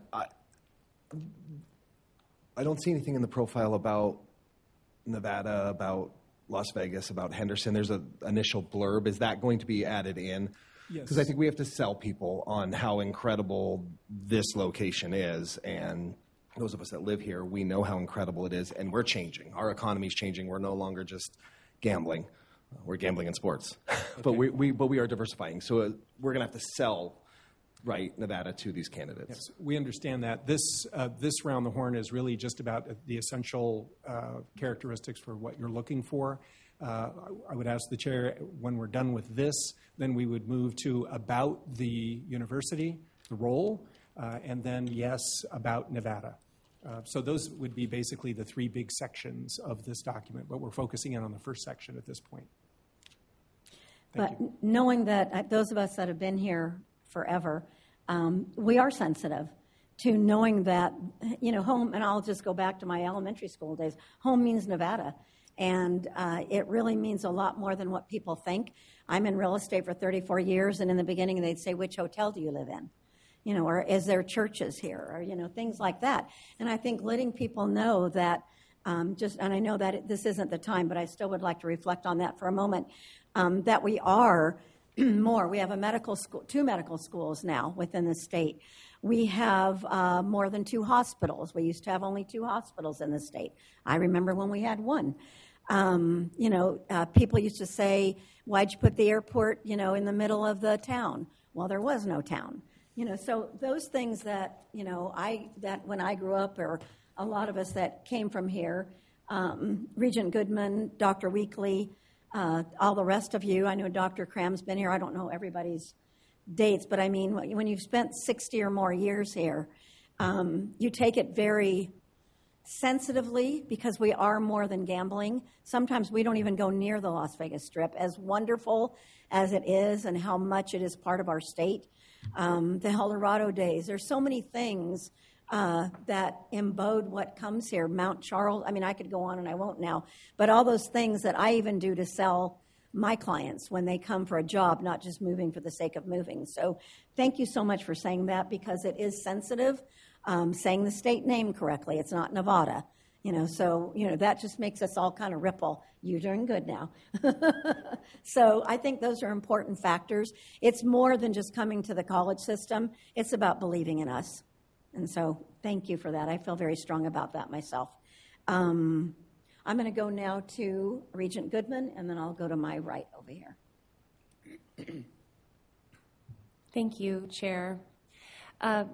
I don't see anything in the profile about Nevada, about Las Vegas, about Henderson. There's an initial blurb. Is that going to be added in? Yes. Because I think we have to sell people on how incredible this location is. And those of us that live here, we know how incredible it is. And we're changing. Our economy's changing. We're no longer just gambling. We're gambling in sports. But we are diversifying. So we're going to have to sell, right, Nevada to these candidates. Yes, we understand that. This round the horn is really just about the essential characteristics for what you're looking for. I would ask the chair, when we're done with this, then we would move to about the university, the role, and then yes, about Nevada. So those would be basically the 3 big sections of this document, but we're focusing in on the first section at this point. But knowing that those of us that have been here forever, we are sensitive to knowing that, home, and I'll just go back to my elementary school days, home means Nevada. And it really means a lot more than what people think. I'm in real estate for 34 years, and in the beginning they'd say, which hotel do you live in? Or is there churches here? Or, things like that. And I think letting people know that and I know that this isn't the time, but I still would like to reflect on that for a moment, that we are more. We have a medical school, 2 medical schools now within the state. We have more than 2 hospitals. We used to have only 2 hospitals in the state. I remember when we had 1. People used to say, why'd you put the airport, in the middle of the town? Well, there was no town. So those things that, that when I grew up, or a lot of us that came from here, Regent Goodman, Dr. Weekly, all the rest of you. I know Dr. Cram's been here. I don't know everybody's dates, but I mean, when you've spent 60 or more years here, you take it very sensitively because we are more than gambling. Sometimes we don't even go near the Las Vegas Strip, as wonderful as it is and how much it is part of our state. The Eldorado days, there's so many things that embode what comes here. Mount Charles, I mean, I could go on and I won't now, but all those things that I even do to sell my clients when they come for a job, not just moving for the sake of moving. So thank you so much for saying that, because it is sensitive. Saying the state name correctly, it's not Nevada. So that just makes us all kind of ripple. You're doing good now. So I think those are important factors. It's more than just coming to the college system. It's about believing in us. And so thank you for that. I feel very strong about that myself. I'm going to go now to Regent Goodman, and then I'll go to my right over here. Thank you, Chair. I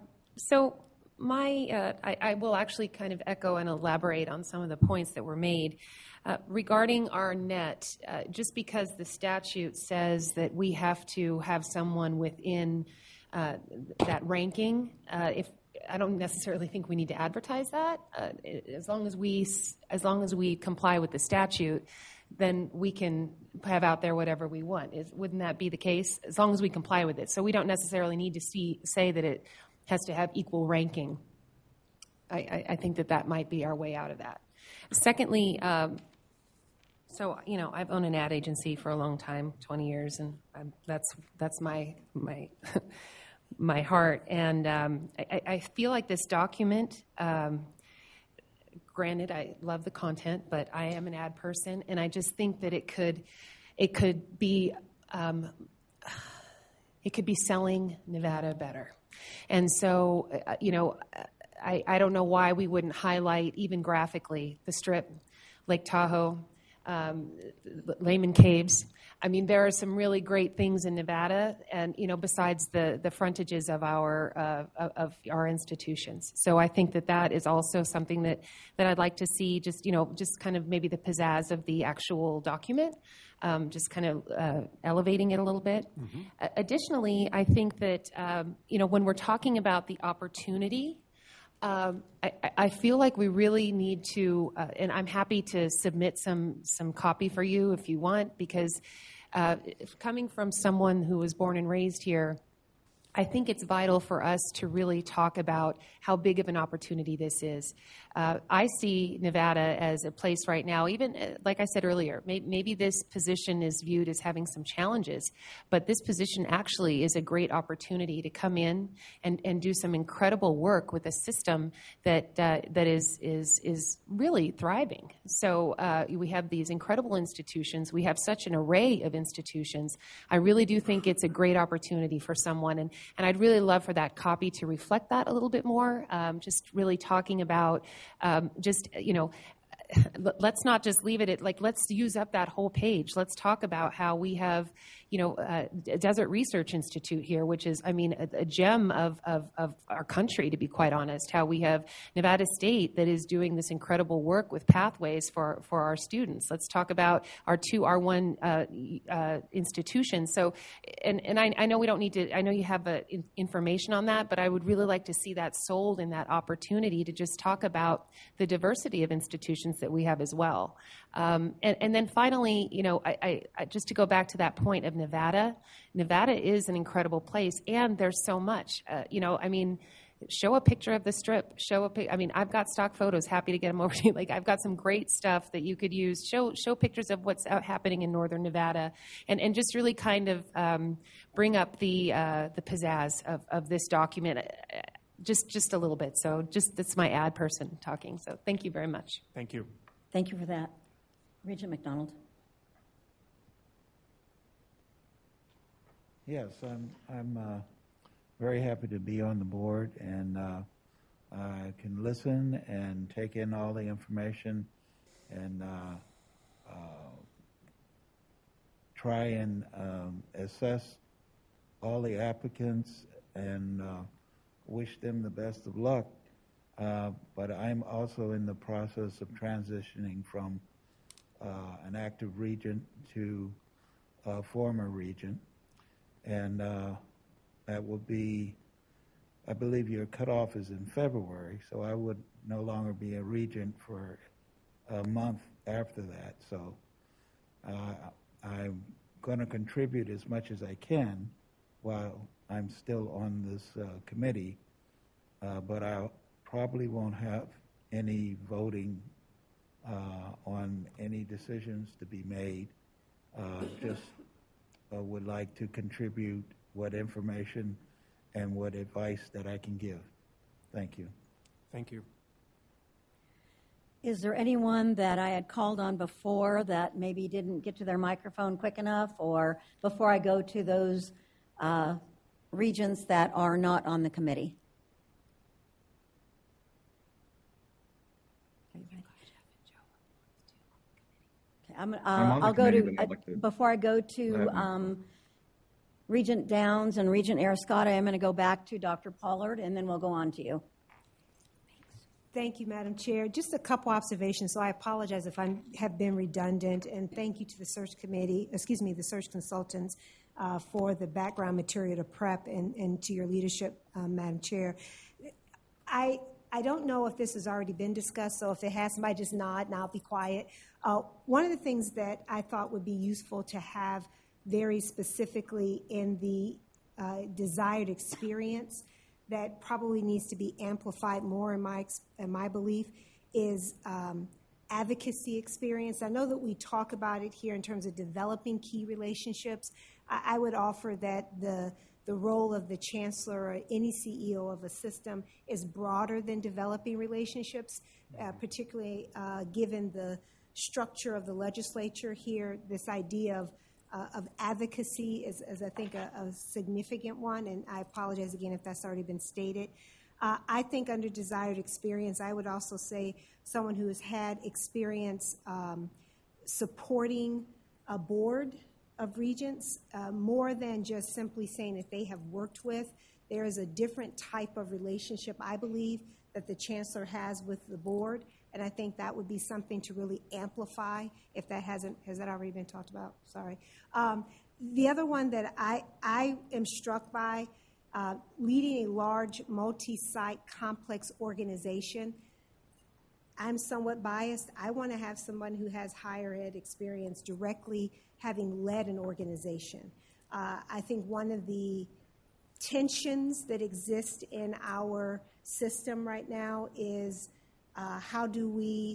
will actually kind of echo and elaborate on some of the points that were made. Regarding our net, just because the statute says that we have to have someone within that ranking, I don't necessarily think we need to advertise that. As long as we comply with the statute, then we can have out there whatever we want. Wouldn't that be the case? As long as we comply with it. So we don't necessarily need to say that it has to have equal ranking. I think that might be our way out of that. Secondly, I've owned an ad agency for a long time, 20 years, and that's my heart. And I feel like this document granted, I love the content, but I am an ad person, and I just think that it could be selling Nevada better. And so, I don't know why we wouldn't highlight even graphically the Strip, Lake Tahoe, Lehman Caves. I mean, there are some really great things in Nevada, and besides the frontages of our institutions. So I think that is also something that I'd like to see. Just kind of maybe the pizzazz of the actual document, just kind of elevating it a little bit. Mm-hmm. Additionally, I think that when we're talking about the opportunity. I feel like we really need to, and I'm happy to submit some copy for you if you want, because coming from someone who was born and raised here, I think it's vital for us to really talk about how big of an opportunity this is. I see Nevada as a place right now, even like I said earlier, maybe this position is viewed as having some challenges, but this position actually is a great opportunity to come in and do some incredible work with a system that is really thriving. So we have these incredible institutions. We have such an array of institutions. I really do think it's a great opportunity for someone, and I'd really love for that copy to reflect that a little bit more, just really talking about let's not just leave it at let's use up that whole page. Let's talk about how we have, Desert Research Institute here, which is, a gem of our country, to be quite honest. How we have Nevada State that is doing this incredible work with pathways for our students. Let's talk about our two R1 institutions. So, and I know we don't need to. I know you have information on that, but I would really like to see that sold in that opportunity to just talk about the diversity of institutions that we have as well. And then finally, I just to go back to that point of Nevada is an incredible place, and there's so much. Show a picture of the Strip. I've got stock photos. Happy to get them over to you. I've got some great stuff that you could use. Show pictures of what's happening in northern Nevada, and just really kind of bring up the pizzazz of this document. Just a little bit. So that's my ad person talking. So thank you very much. Thank you. Thank you for that. Regent McDonald. Yes, I'm very happy to be on the board, and I can listen and take in all the information and try and assess all the applicants and wish them the best of luck. But I'm also in the process of transitioning from an active regent to a former regent. And that will be, I believe your cutoff is in February, so I would no longer be a regent for a month after that. So I'm going to contribute as much as I can while I'm still on this committee, but I probably won't have any voting on any decisions to be made. Just would like to contribute what information and what advice that I can give. Thank you. Thank you. Is there anyone that I had called on before that maybe didn't get to their microphone quick enough, or before I go to those regions that are not on the committee? I'll go to, before I go to Regent Downs and Regent Arascotta, I'm going to go back to Dr. Pollard, and then we'll go on to you. Thank you, Madam Chair. Just a couple observations, so I apologize if I have been redundant, and thank you to the search committee, the search consultants for the background material to prep and to your leadership, Madam Chair. I don't know if this has already been discussed, so if it has, somebody just nod and I'll be quiet. One of the things that I thought would be useful to have very specifically in the desired experience that probably needs to be amplified more in my belief is advocacy experience. I know that we talk about it here in terms of developing key relationships. I would offer that the the role of the chancellor or any CEO of a system is broader than developing relationships, particularly given the structure of the legislature here. This idea of advocacy is I think, a significant one, and I apologize again if that's already been stated. I think under desired experience, I would also say someone who has had experience supporting a board of regents, more than just simply saying that they have worked with. There is a different type of relationship, I believe, that the chancellor has with the board, and I think that would be something to really amplify if that has that already been talked about? Sorry. The other one that I am struck by, leading a large multi-site complex organization, I'm somewhat biased. I want to have someone who has higher ed experience directly having led an organization. I think one of the tensions that exist in our system right now is how do we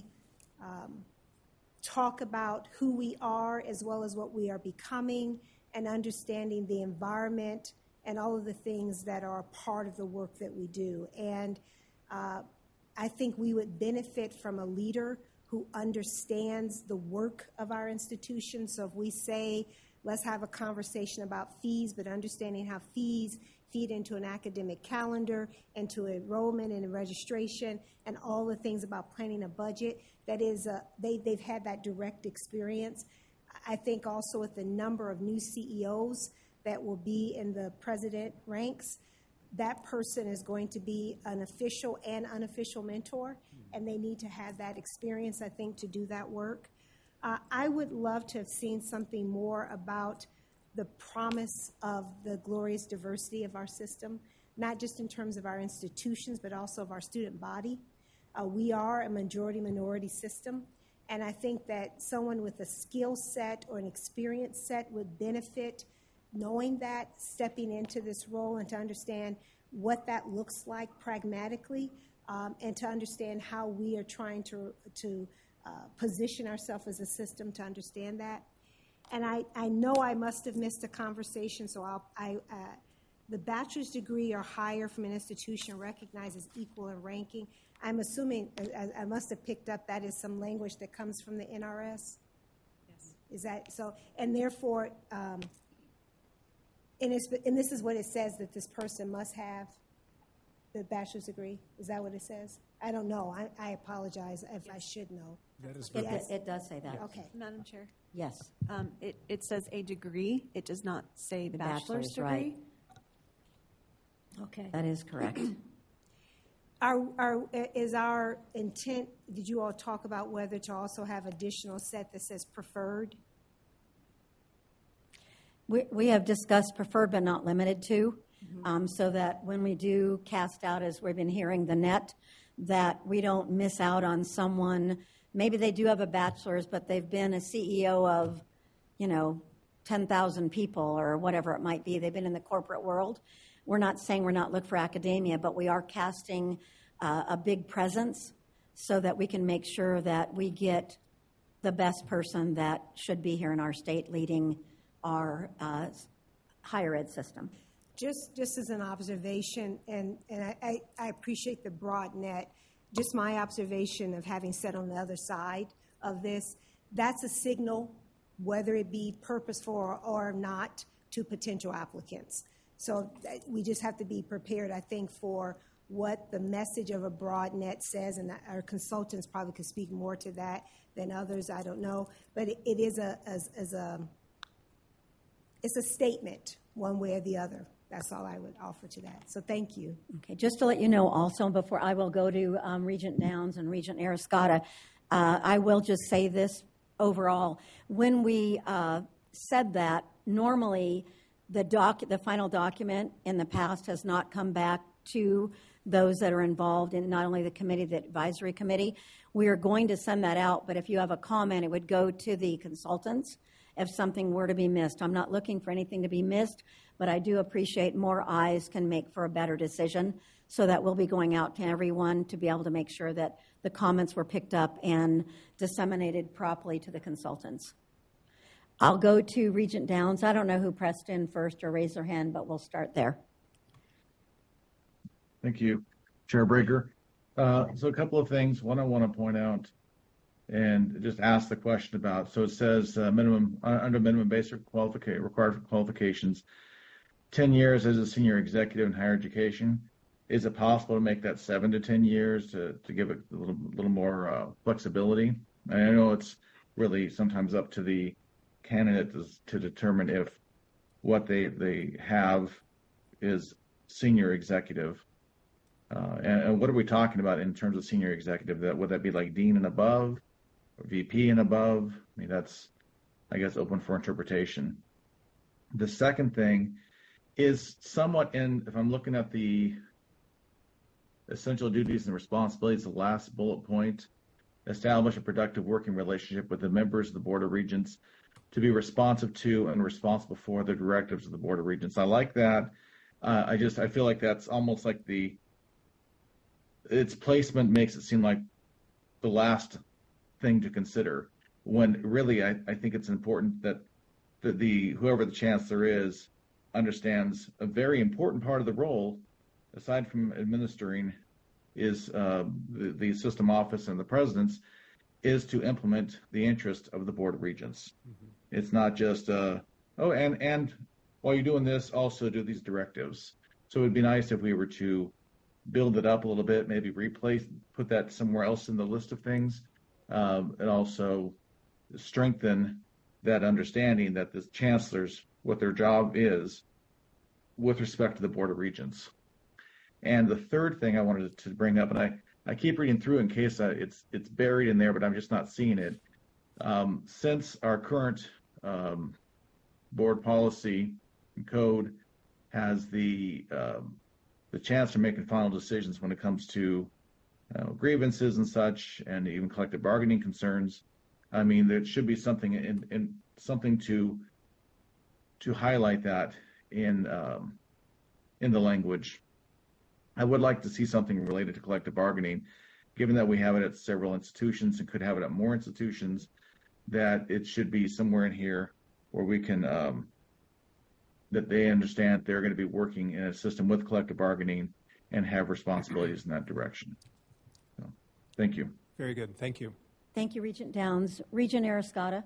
talk about who we are as well as what we are becoming, and understanding the environment and all of the things that are a part of the work that we do. And I think we would benefit from a leader who understands the work of our institution. So if we say, let's have a conversation about fees, but understanding how fees feed into an academic calendar, into enrollment and registration, and all the things about planning a budget, that is, they've had that direct experience. I think also with the number of new CEOs that will be in the president ranks, that person is going to be an official and unofficial mentor, and they need to have that experience, I think, to do that work. I would love to have seen something more about the promise of the glorious diversity of our system, not just in terms of our institutions, but also of our student body. We are a majority-minority system, and I think that someone with a skill set or an experience set would benefit knowing that, stepping into this role, and to understand what that looks like pragmatically, and to understand how we are trying to position ourselves as a system to understand that. And I know I must have missed a conversation, so the bachelor's degree or higher from an institution recognized as equal in ranking. I'm assuming, I must have picked up, that is some language that comes from the NRS? Yes. Is that so? And therefore, and this is what it says, that this person must have the bachelor's degree? Is that what it says? I don't know. I apologize if I should know. That is yes, it does say that. Okay. Madam Chair? Yes. It says a degree. It does not say The bachelor's degree. right. Okay. That is correct. Is our intent, did you all talk about whether to also have additional set that says preferred? We have discussed preferred but not limited to, so that when we do cast out, as we've been hearing, the net, that we don't miss out on someone. Maybe they do have a bachelor's, but they've been a CEO of, 10,000 people or whatever it might be. They've been in the corporate world. We're not saying we're not looking for academia, but we are casting a big presence so that we can make sure that we get the best person that should be here in our state leading our higher ed system. Just as an observation, and I appreciate the broad net, just my observation of having sat on the other side of this, that's a signal, whether it be purposeful or not, to potential applicants. So we just have to be prepared, I think, for what the message of a broad net says, and our consultants probably could speak more to that than others, I don't know. But it is it's a statement one way or the other. That's all I would offer to that. So thank you. Okay, just to let you know also, before I will go to Regent Downs and Regent Arascata, I will just say this overall. When we said that, normally the final document in the past has not come back to those that are involved in not only the committee, the advisory committee. We are going to send that out, but if you have a comment, it would go to the consultants if something were to be missed. I'm not looking for anything to be missed, but I do appreciate more eyes can make for a better decision, so that we'll be going out to everyone to be able to make sure that the comments were picked up and disseminated properly to the consultants. I'll go to Regent Downs. I don't know who pressed in first or raised their hand, but we'll start there. Thank you, Chair Breaker. So a couple of things. One I want to point out and just ask the question about. So it says under minimum basic required qualifications, 10 years as a senior executive in higher education. Is it possible to make that 7 to 10 years to give it a little more flexibility? And I know it's really sometimes up to the candidate to determine if what they have is senior executive. And what are we talking about in terms of senior executive? Would that be like dean and above, or VP and above? I mean, that's, I guess, open for interpretation. The second thing is somewhat if I'm looking at the essential duties and responsibilities, the last bullet point, establish a productive working relationship with the members of the Board of Regents to be responsive to and responsible for the directives of the Board of Regents. I like that. I feel like that's almost like its placement makes it seem like the last thing to consider, when really I think it's important that whoever the chancellor is understands a very important part of the role, aside from administering, is the system office and the president's, is to implement the interest of the Board of Regents. Mm-hmm. It's not just, and while you're doing this, also do these directives. So it'd be nice if we were to build it up a little bit, maybe put that somewhere else in the list of things, and also strengthen that understanding that the chancellors, what their job is with respect to the Board of Regents. And the third thing I wanted to bring up, and I keep reading through in case it's buried in there, but I'm just not seeing it. Since our current board policy and code has the chancellor making final decisions when it comes to grievances and such, and even collective bargaining concerns, I mean, there should be something in something to highlight that in the language. I would like to see something related to collective bargaining, given that we have it at several institutions and could have it at more institutions, that it should be somewhere in here where we can, that they understand they're going to be working in a system with collective bargaining and have responsibilities in that direction. So, thank you. Very good. Thank you. Thank you, Regent Downs. Regent Arascata.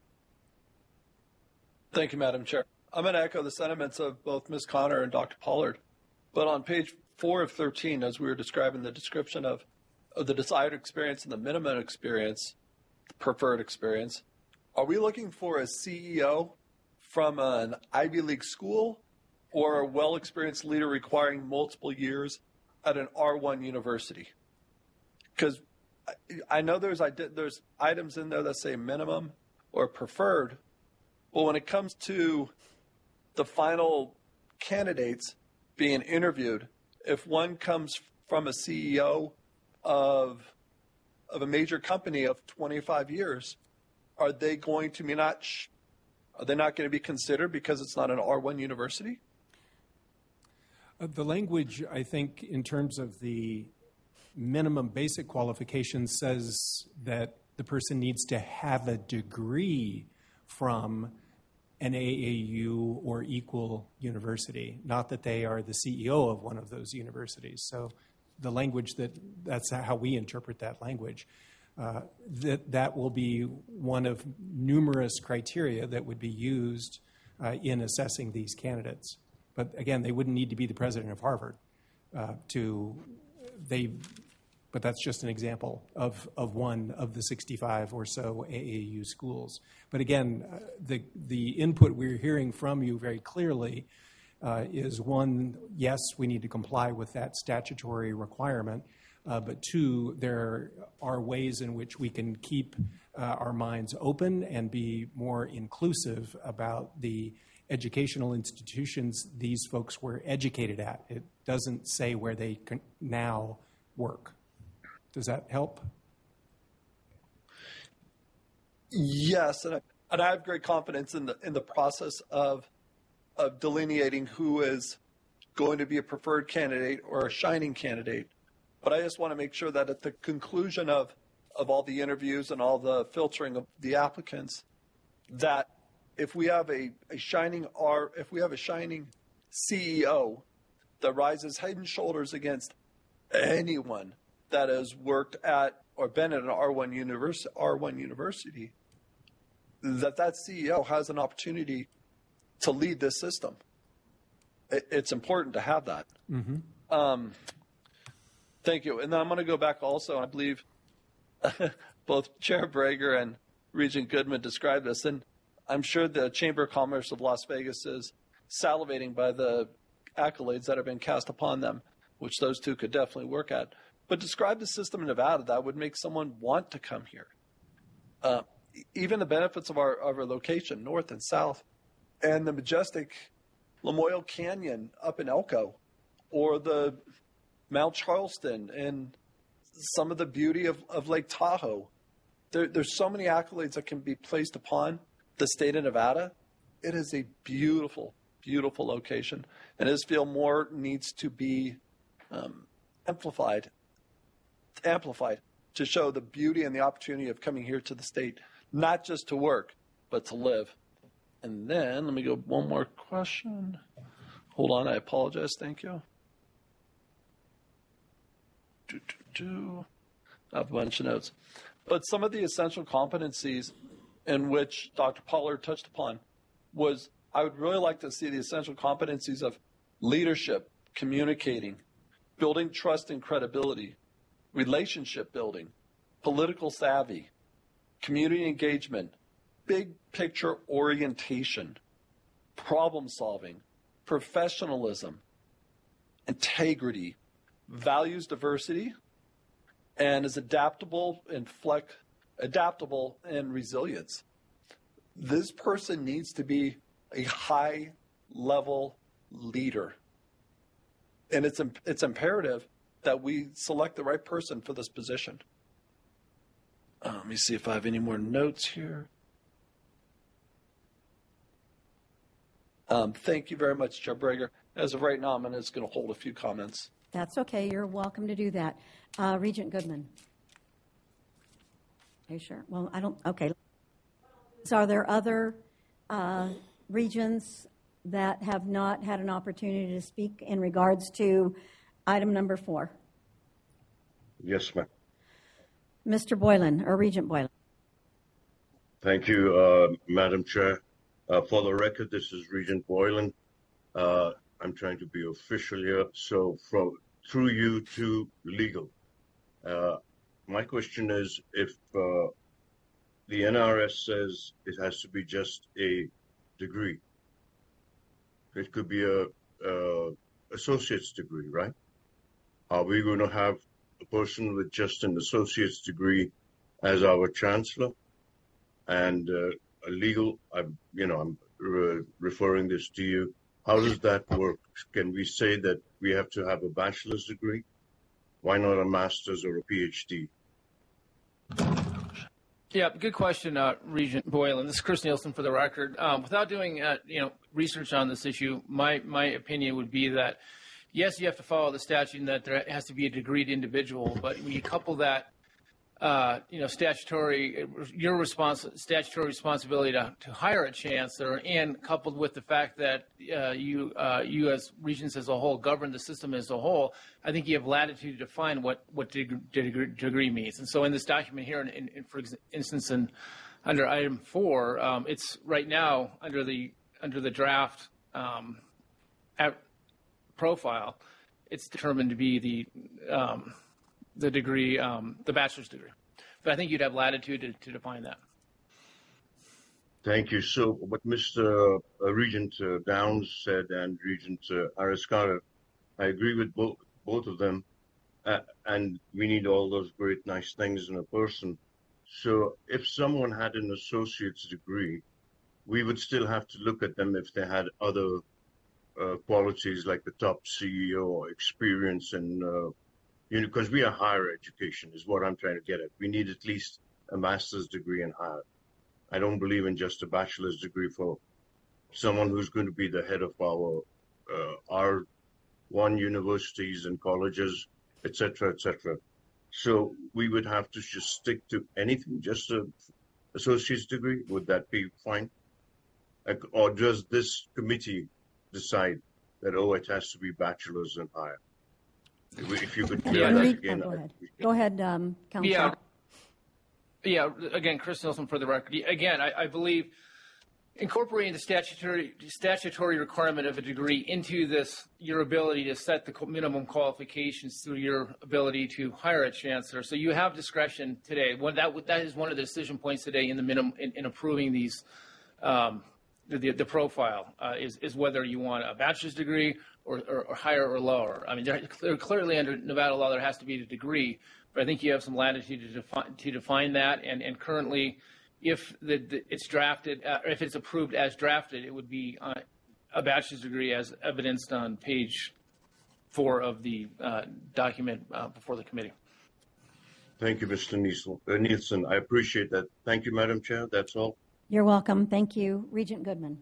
Thank you, Madam Chair. I'm going to echo the sentiments of both Ms. Connor and Dr. Pollard. But on page 4 of 13, as we were describing the description of the desired experience and the minimum experience, preferred experience, are we looking for a CEO from an Ivy League school or a well-experienced leader requiring multiple years at an R1 university? Because I know there's items in there that say minimum or preferred, but when it comes to the final candidates being interviewed, if one comes from a CEO of a major company of 25 years, are they going to be are they not going to be considered because it's not an R1 university? The language, I think, in terms of the minimum basic qualifications says that the person needs to have a degree from an AAU or equal university, not that they are the CEO of one of those universities. So the language, that's how we interpret that language. That will be one of numerous criteria that would be used in assessing these candidates. But again, they wouldn't need to be the president of Harvard but that's just an example of one of the 65 or so AAU schools. But again, the input we're hearing from you very clearly is one, yes, we need to comply with that statutory requirement, but two, there are ways in which we can keep our minds open and be more inclusive about the educational institutions these folks were educated at. It doesn't say where they can now work. Does that help? Yes, and I have great confidence in the process of delineating who is going to be a preferred candidate or a shining candidate. But I just want to make sure that at the conclusion of all the interviews and all the filtering of the applicants, that if we have a shining CEO that rises head and shoulders against anyone that has worked at or been at an R1 university, that CEO has an opportunity to lead this system. It's important to have that. Mm-hmm. Thank you. And then I'm going to go back also. I believe both Chair Brager and Regent Goodman described this, and I'm sure the Chamber of Commerce of Las Vegas is salivating by the accolades that have been cast upon them, which those two could definitely work at. But describe the system in Nevada that would make someone want to come here. Even the benefits of our location, north and south, and the majestic Lamoille Canyon up in Elko, or the Mount Charleston, and some of the beauty of Lake Tahoe. There's so many accolades that can be placed upon the state of Nevada. It is a beautiful, beautiful location, and I just feel more needs to be amplified to show the beauty and the opportunity of coming here to the state, not just to work, but to live. And then let me go one more question. Hold on, I apologize. Thank you. I have a bunch of notes. But some of the essential competencies in which Dr. Pollard touched upon was, I would really like to see the essential competencies of leadership, communicating, building trust and credibility, relationship building, political savvy, community engagement, big picture orientation, problem solving, professionalism, integrity, values diversity, and is adaptable and resilience. This person needs to be a high level leader. And it's imperative that we select the right person for this position. Let me see if I have any more notes here. Thank you very much, Chair Brager. As of right now, I'm just going to hold a few comments. That's okay. You're welcome to do that. Regent Goodman. Are you sure? Well, I don't. Okay. So are there other regions that have not had an opportunity to speak in regards to item number 4? Yes, ma'am. Mr. Boylan, or Regent Boylan. Thank you, Madam Chair. For the record, this is Regent Boylan. I'm trying to be official here. So through you to legal. My question is, if the NRS says it has to be just a degree, it could be a associate's degree, right? Are we going to have a person with just an associate's degree as our chancellor and a legal? I'm referring this to you. How does that work? Can we say that we have to have a bachelor's degree? Why not a master's or a PhD? Yeah, good question, Regent Boylan. This is Chris Nielsen for the record. Without doing research on this issue, my opinion would be that yes, you have to follow the statute and that there has to be a degreed individual, but when you couple that statutory responsibility to hire a chancellor, and coupled with the fact that you as regents as a whole govern the system as a whole, I think you have latitude to define what degree means. And so in this document here, for instance, under item 4, it's right now under the draft profile, it's determined to be the degree, the bachelor's degree. But I think you'd have latitude to define that. Thank you. So what Mr. Regent Downs said and Regent Ariscara, I agree with both of them. And we need all those great, nice things in a person. So if someone had an associate's degree, we would still have to look at them if they had other qualities like the top CEO or experience and because we are higher education is what I'm trying to get at. We need at least a master's degree and higher. I don't believe in just a bachelor's degree for someone who's going to be the head of our R1 universities and colleges, et cetera, et cetera. So we would have to just stick to anything, just an associate's degree. Would that be fine? or does this committee decide that, it has to be bachelor's and higher? If you could clear that again. Go ahead. Go ahead, Councilor. Yeah. Yeah, again, Chris Nelson for the record. Again, I believe incorporating the statutory requirement of a degree into this, your ability to set the minimum qualifications through your ability to hire a chancellor. So you have discretion today. That is one of the decision points today in the minimum in approving these the profile is whether you want a bachelor's degree or higher or lower. I mean, clearly under Nevada law there has to be a degree, but I think you have some latitude to define that. And currently, if it's drafted, if it's approved as drafted, it would be a bachelor's degree as evidenced on page 4 of the document before the committee. Thank you, Mr. Nielsen. I appreciate that. Thank you, Madam Chair. That's all. You're welcome. Thank you. Regent Goodman.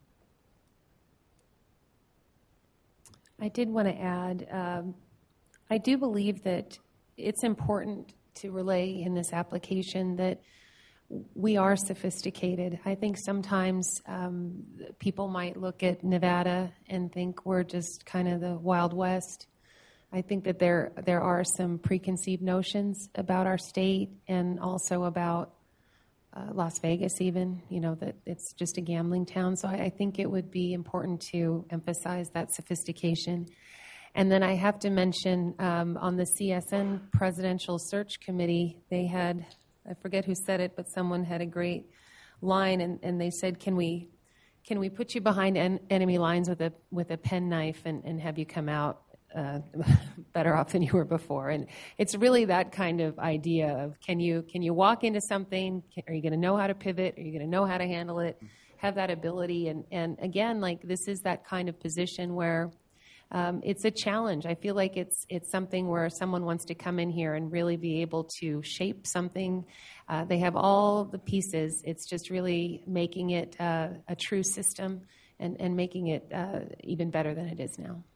I did want to add, I do believe that it's important to relay in this application that we are sophisticated. I think sometimes people might look at Nevada and think we're just kind of the Wild West. I think that there are some preconceived notions about our state and also about Las Vegas even, that it's just a gambling town. So I think it would be important to emphasize that sophistication. And then I have to mention on the CSN Presidential Search Committee, they had, I forget who said it, but someone had a great line, and they said, can we put you behind enemy lines with a penknife and have you come out better off than you were before? And it's really that kind of idea of can you walk into something? Are you going to know how to pivot? Are you going to know how to handle it? Have that ability? And again, like this is that kind of position where it's a challenge. I feel like it's something where someone wants to come in here and really be able to shape something. They have all the pieces. It's just really making it a true system and making it even better than it is now.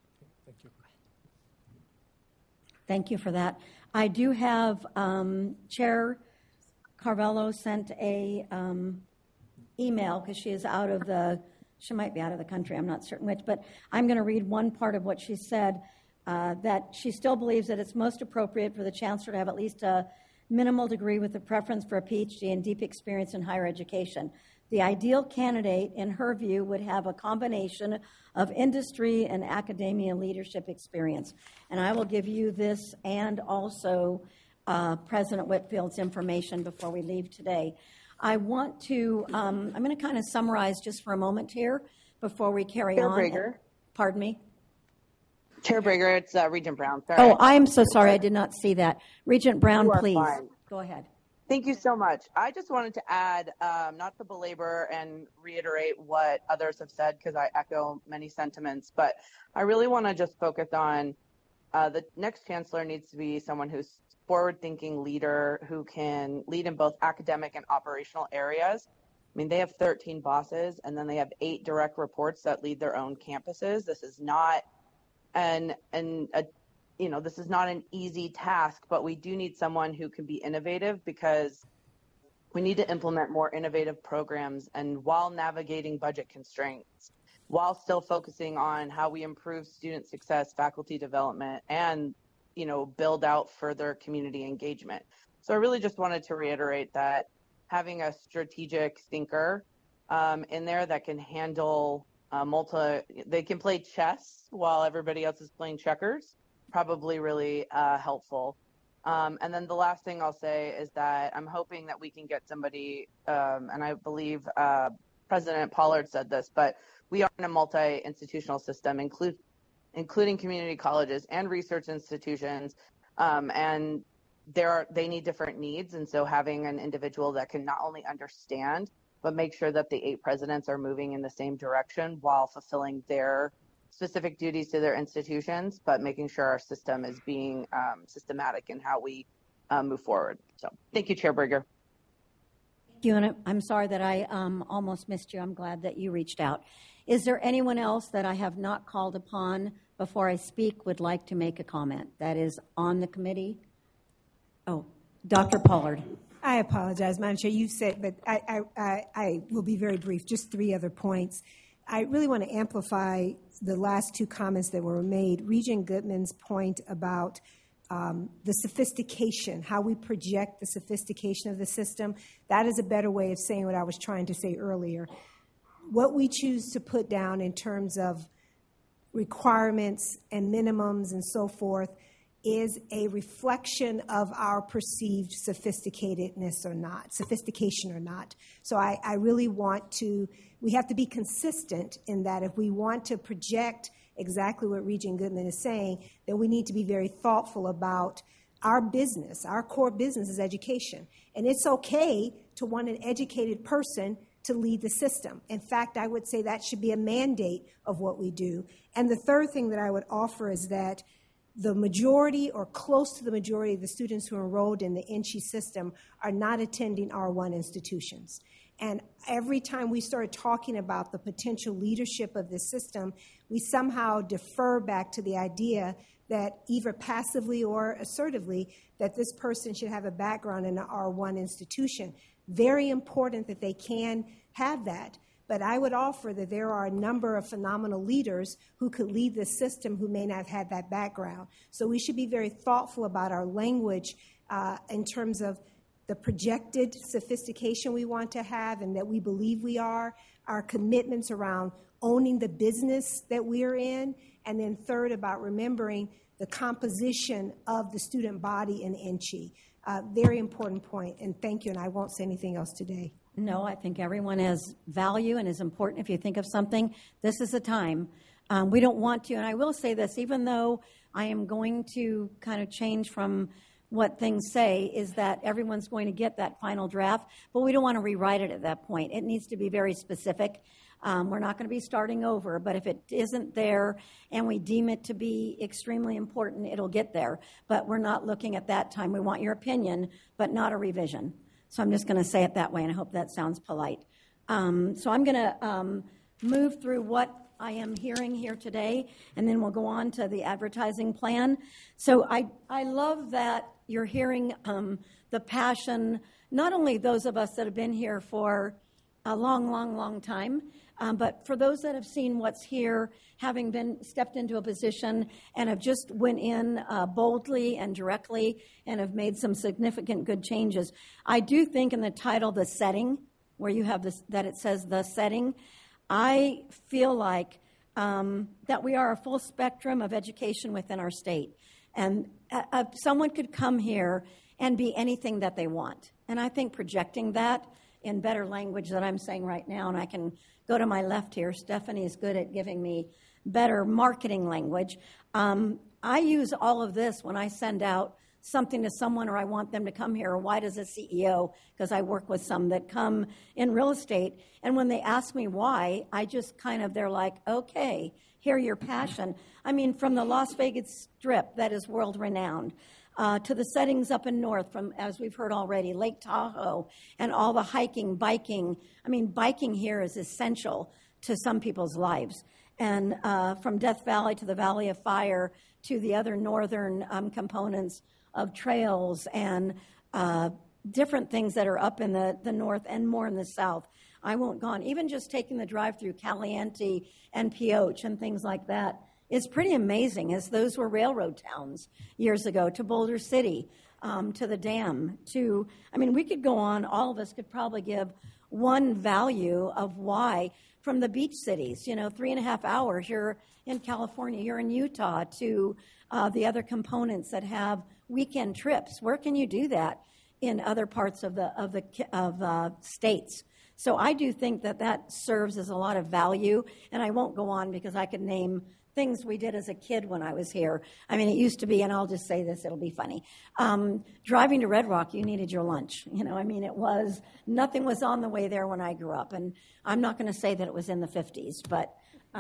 Thank you for that. I do have Chair Carvalho sent a email because she is she might be out of the country, I'm not certain which, but I'm going to read one part of what she said, that she still believes that it's most appropriate for the chancellor to have at least a minimal degree with a preference for a PhD and deep experience in higher education. The ideal candidate, in her view, would have a combination of industry and academia leadership experience. And I will give you this and also President Whitfield's information before we leave today. I want to, I'm going to kind of summarize just for a moment here before we carry on. Brager. Pardon me? Chair Brager, it's Regent Brown. Sorry. Oh, I am so sorry. I did not see that. Regent Brown, You are please. fine. Go ahead. Thank you so much. I just wanted to add, not to belabor and reiterate what others have said, because I echo many sentiments, but I really want to just focus on the next chancellor needs to be someone who's forward-thinking leader who can lead in both academic and operational areas. I mean, they have 13 bosses, and then they have 8 direct reports that lead their own campuses. This is not this is not an easy task, but we do need someone who can be innovative because we need to implement more innovative programs, and while navigating budget constraints, while still focusing on how we improve student success, faculty development, and build out further community engagement. So I really just wanted to reiterate that having a strategic thinker in there that can handle they can play chess while everybody else is playing checkers, probably really helpful. And then the last thing I'll say is that I'm hoping that we can get somebody, and I believe President Pollard said this, but we are in a multi-institutional system, including community colleges and research institutions, and they need different needs. And so having an individual that can not only understand, but make sure that the 8 presidents are moving in the same direction while fulfilling their specific duties to their institutions, but making sure our system is being systematic in how we move forward. So thank you, Chair Brager. Thank you, and I'm sorry that I almost missed you. I'm glad that you reached out. Is there anyone else that I have not called upon before I speak would like to make a comment that is on the committee? Oh, Dr. Pollard. I apologize, Madam Chair. You said, but I will be very brief. Just 3 other points. I really want to amplify the last 2 comments that were made. Regent Goodman's point about the sophistication, how we project the sophistication of the system. That is a better way of saying what I was trying to say earlier. What we choose to put down in terms of requirements and minimums and so forth is a reflection of our perceived sophistication or not. So I really want to, we have to be consistent in that if we want to project exactly what Regent Goodman is saying, then we need to be very thoughtful about our business. Our core business is education. And it's okay to want an educated person to lead the system. In fact, I would say that should be a mandate of what we do. And the third thing that I would offer is that the majority or close to the majority of the students who are enrolled in the NCHE system are not attending R1 institutions. And every time we start talking about the potential leadership of this system, we somehow defer back to the idea that either passively or assertively that this person should have a background in an R1 institution. Very important that they can have that. But I would offer that there are a number of phenomenal leaders who could lead this system who may not have had that background. So we should be very thoughtful about our language in terms of the projected sophistication we want to have and that we believe we are, our commitments around owning the business that we're in, and then third, about remembering the composition of the student body in NCHE. Very important point, and thank you, and I won't say anything else today. No, I think everyone has value and is important. If you think of something, this is the time. We don't want to, and I will say this, even though I am going to kind of change from what things say, is that everyone's going to get that final draft, but we don't want to rewrite it at that point. It needs to be very specific. We're not going to be starting over, but if it isn't there and we deem it to be extremely important, it'll get there. But we're not looking at that time. We want your opinion, but not a revision. So I'm just going to say it that way, and I hope that sounds polite. So I'm going to move through what I am hearing here today, and then we'll go on to the advertising plan. So I love that you're hearing the passion, not only those of us that have been here for a long time, but for those that have seen what's here, having been stepped into a position and have just went in boldly and directly and have made some significant good changes. I do think in the title, The Setting, where you have this, that it says The Setting, I feel like that we are a full spectrum of education within our state. And someone could come here and be anything that they want. And I think projecting that in better language that I'm saying right now, and I can go to my left here. Stephanie is good at giving me better marketing language. I use all of this when I send out something to someone or I want them to come here, or why does a CEO, because I work with some that come in real estate, and when they ask me why, I just kind of, they're like, okay, hear your passion. I mean, from the Las Vegas Strip that is world renowned, to the settings up in north from, as we've heard already, Lake Tahoe and all the hiking, biking. I mean, biking here is essential to some people's lives. And from Death Valley to the Valley of Fire to the other northern components of trails and different things that are up in the north and more in the south. I won't go on. Even just taking the drive through Caliente and Pioche and things like that is pretty amazing, as those were railroad towns years ago, to Boulder City, to the dam, to, I mean, we could go on. All of us could probably give one value of why, from the beach cities, 3.5 hours, you're in California, you're in Utah, to the other components that have weekend trips. Where can you do that in other parts of the states? So I do think that serves as a lot of value, and I won't go on because I could name things we did as a kid when I was here. I mean, it used to be, and I'll just say this, it'll be funny. Driving to Red Rock, you needed your lunch. I mean, nothing was on the way there when I grew up. And I'm not going to say that it was in the 50s, but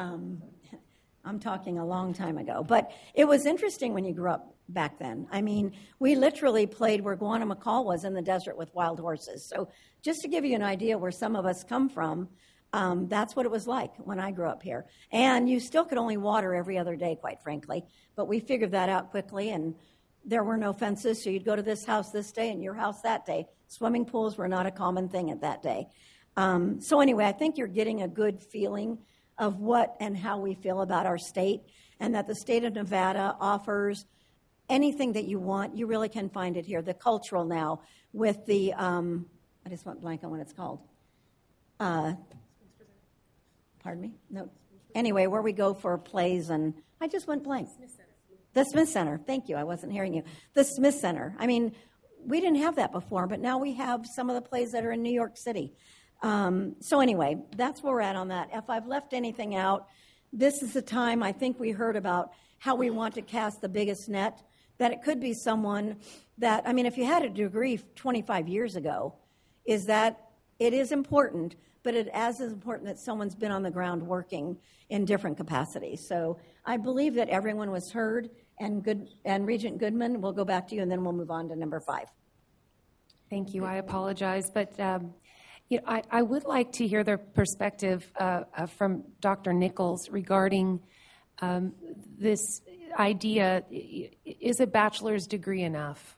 I'm talking a long time ago. But it was interesting when you grew up back then. I mean, we literally played where Guanamacall was, in the desert with wild horses. So just to give you an idea where some of us come from, that's what it was like when I grew up here. And you still could only water every other day, quite frankly. But we figured that out quickly, and there were no fences, so you'd go to this house this day and your house that day. Swimming pools were not a common thing at that day. So anyway, I think you're getting a good feeling of what and how we feel about our state, and that the state of Nevada offers anything that you want. You really can find it here. The cultural now with the, I just went blank on what it's called. Pardon me? No. Anyway, where we go for plays, and I just went blank. The Smith Center. Thank you. I wasn't hearing you. The Smith Center. I mean, we didn't have that before, but now we have some of the plays that are in New York City. So anyway, that's where we're at on that. If I've left anything out, this is the time I think we heard about how we want to cast the biggest net, that it could be someone that, I mean, if you had a degree 25 years ago, is that it is important, but it as is important that someone's been on the ground working in different capacities. So I believe that everyone was heard, and Regent Goodman, we'll go back to you, and then we'll move on to number 5. Thank you. I apologize, but I would like to hear the perspective from Dr. Nichols regarding this idea: is a bachelor's degree enough?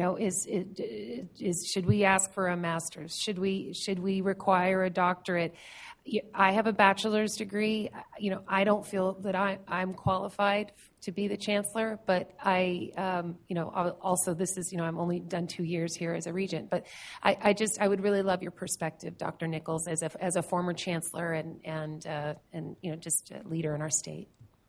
Should we ask for a master's? Should we require a doctorate? I have a bachelor's degree. I don't feel that I'm qualified to be the chancellor, but also this is, I'm only done 2 years here as a regent, but I would really love your perspective, Dr. Nichols, as a former chancellor and just a leader in our state.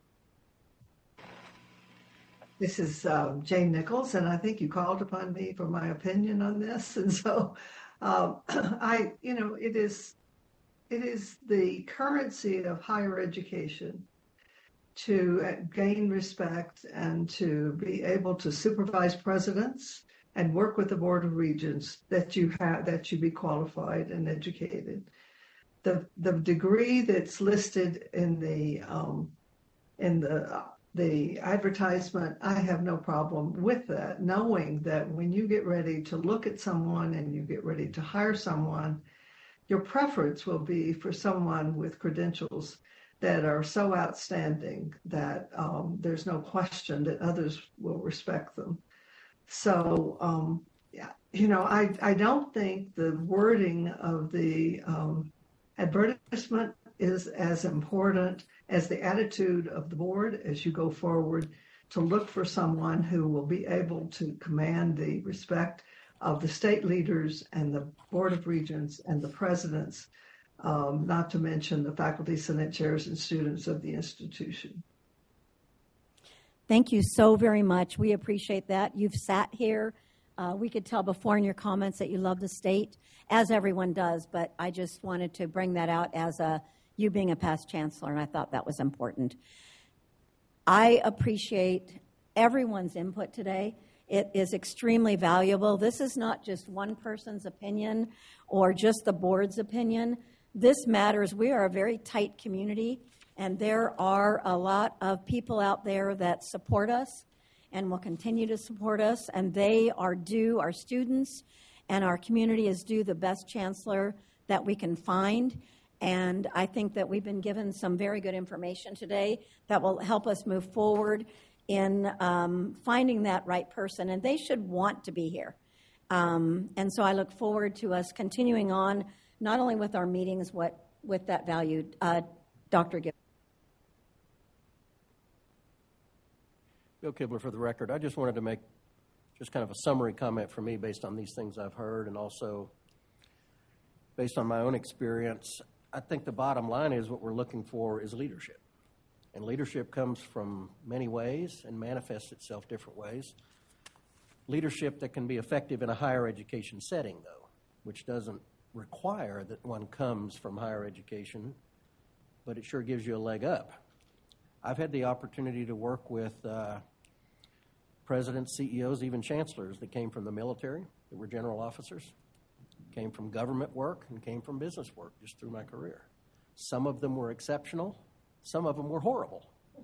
This is Jane Nichols, and I think you called upon me for my opinion on this, and so it is the currency of higher education to gain respect and to be able to supervise presidents and work with the Board of Regents that you be qualified and educated. The degree that's listed in the advertisement, I have no problem with that, knowing that when you get ready to look at someone and you get ready to hire someone, your preference will be for someone with credentials that are so outstanding that there's no question that others will respect them. So, I don't think the wording of the advertisement is as important as the attitude of the board as you go forward to look for someone who will be able to command the respect of the state leaders and the Board of Regents and the presidents, not to mention the faculty, senate chairs, and students of the institution. Thank you so very much. We appreciate that. You've sat here. We could tell before in your comments that you love the state, as everyone does, but I just wanted to bring that out as you being a past chancellor, and I thought that was important. I appreciate everyone's input today. It is extremely valuable. This is not just one person's opinion or just the board's opinion. This matters. We are a very tight community, and there are a lot of people out there that support us and will continue to support us, and they are due, our students and our community is due the best chancellor that we can find. And I think that we've been given some very good information today that will help us move forward in finding that right person, and they should want to be here. And so I look forward to us continuing on, not only with our meetings, with that value. Dr. Gibbs. Bill Kibler for the record. I just wanted to make just kind of a summary comment for me based on these things I've heard and also based on my own experience. I think the bottom line is what we're looking for is leadership. And leadership comes from many ways and manifests itself different ways. Leadership that can be effective in a higher education setting, though, which doesn't require that one comes from higher education, but it sure gives you a leg up. I've had the opportunity to work with presidents, CEOs, even chancellors that came from the military, that were general officers, came from government work, and came from business work just through my career. Some of them were exceptional. Some of them were horrible.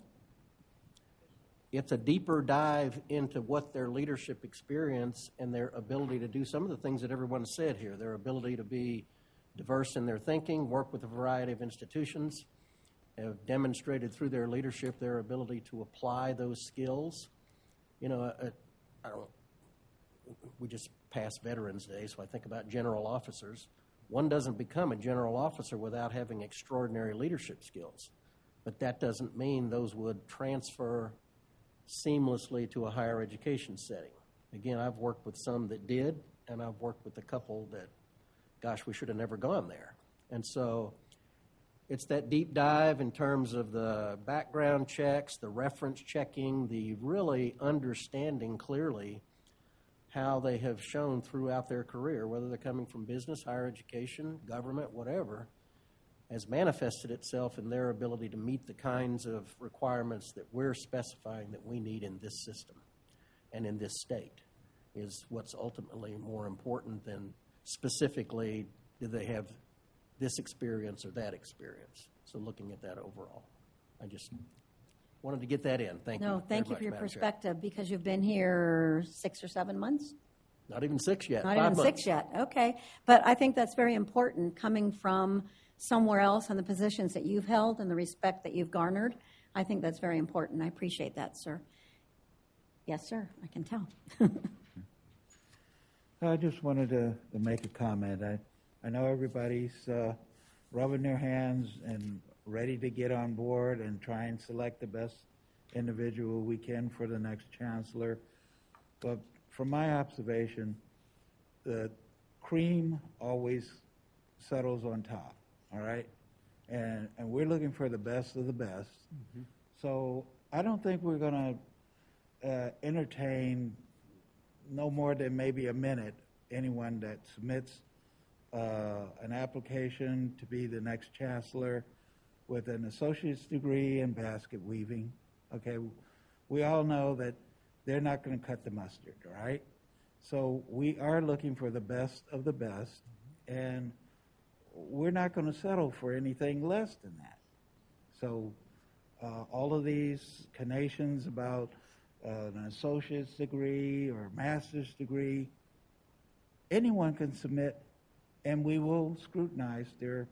It's a deeper dive into what their leadership experience and their ability to do some of the things that everyone said here, their ability to be diverse in their thinking, work with a variety of institutions, have demonstrated through their leadership their ability to apply those skills. we just passed Veterans Day, so I think about general officers. One doesn't become a general officer without having extraordinary leadership skills, but that doesn't mean those would transfer seamlessly to a higher education setting. Again, I've worked with some that did, and I've worked with a couple that, gosh, we should have never gone there. And so it's that deep dive in terms of the background checks, the reference checking, the really understanding clearly how they have shown throughout their career, whether they're coming from business, higher education, government, whatever, has manifested itself in their ability to meet the kinds of requirements that we're specifying that we need in this system and in this state is what's ultimately more important than specifically do they have this experience or that experience. So looking at that overall, I just wanted to get that in. Thank you. No, thank you for your perspective, because you've been here 6 or 7 months? Not even 6 yet. Not 5 even months. 6 yet, okay. But I think that's very important, coming from somewhere else and the positions that you've held and the respect that you've garnered. I think that's very important. I appreciate that, sir. Yes, sir, I can tell. I just wanted to make a comment. I know everybody's rubbing their hands and ready to get on board and try and select the best individual we can for the next chancellor. But from my observation, the cream always settles on top, all right? And we're looking for the best of the best. Mm-hmm. So I don't think we're going to entertain no more than maybe a minute anyone that submits an application to be the next chancellor with an associate's degree in basket weaving. Okay, we all know that they're not going to cut the mustard, right? So we are looking for the best of the best, and we're not going to settle for anything less than that. So all of these connotations about an associate's degree or master's degree, anyone can submit, and we will scrutinize their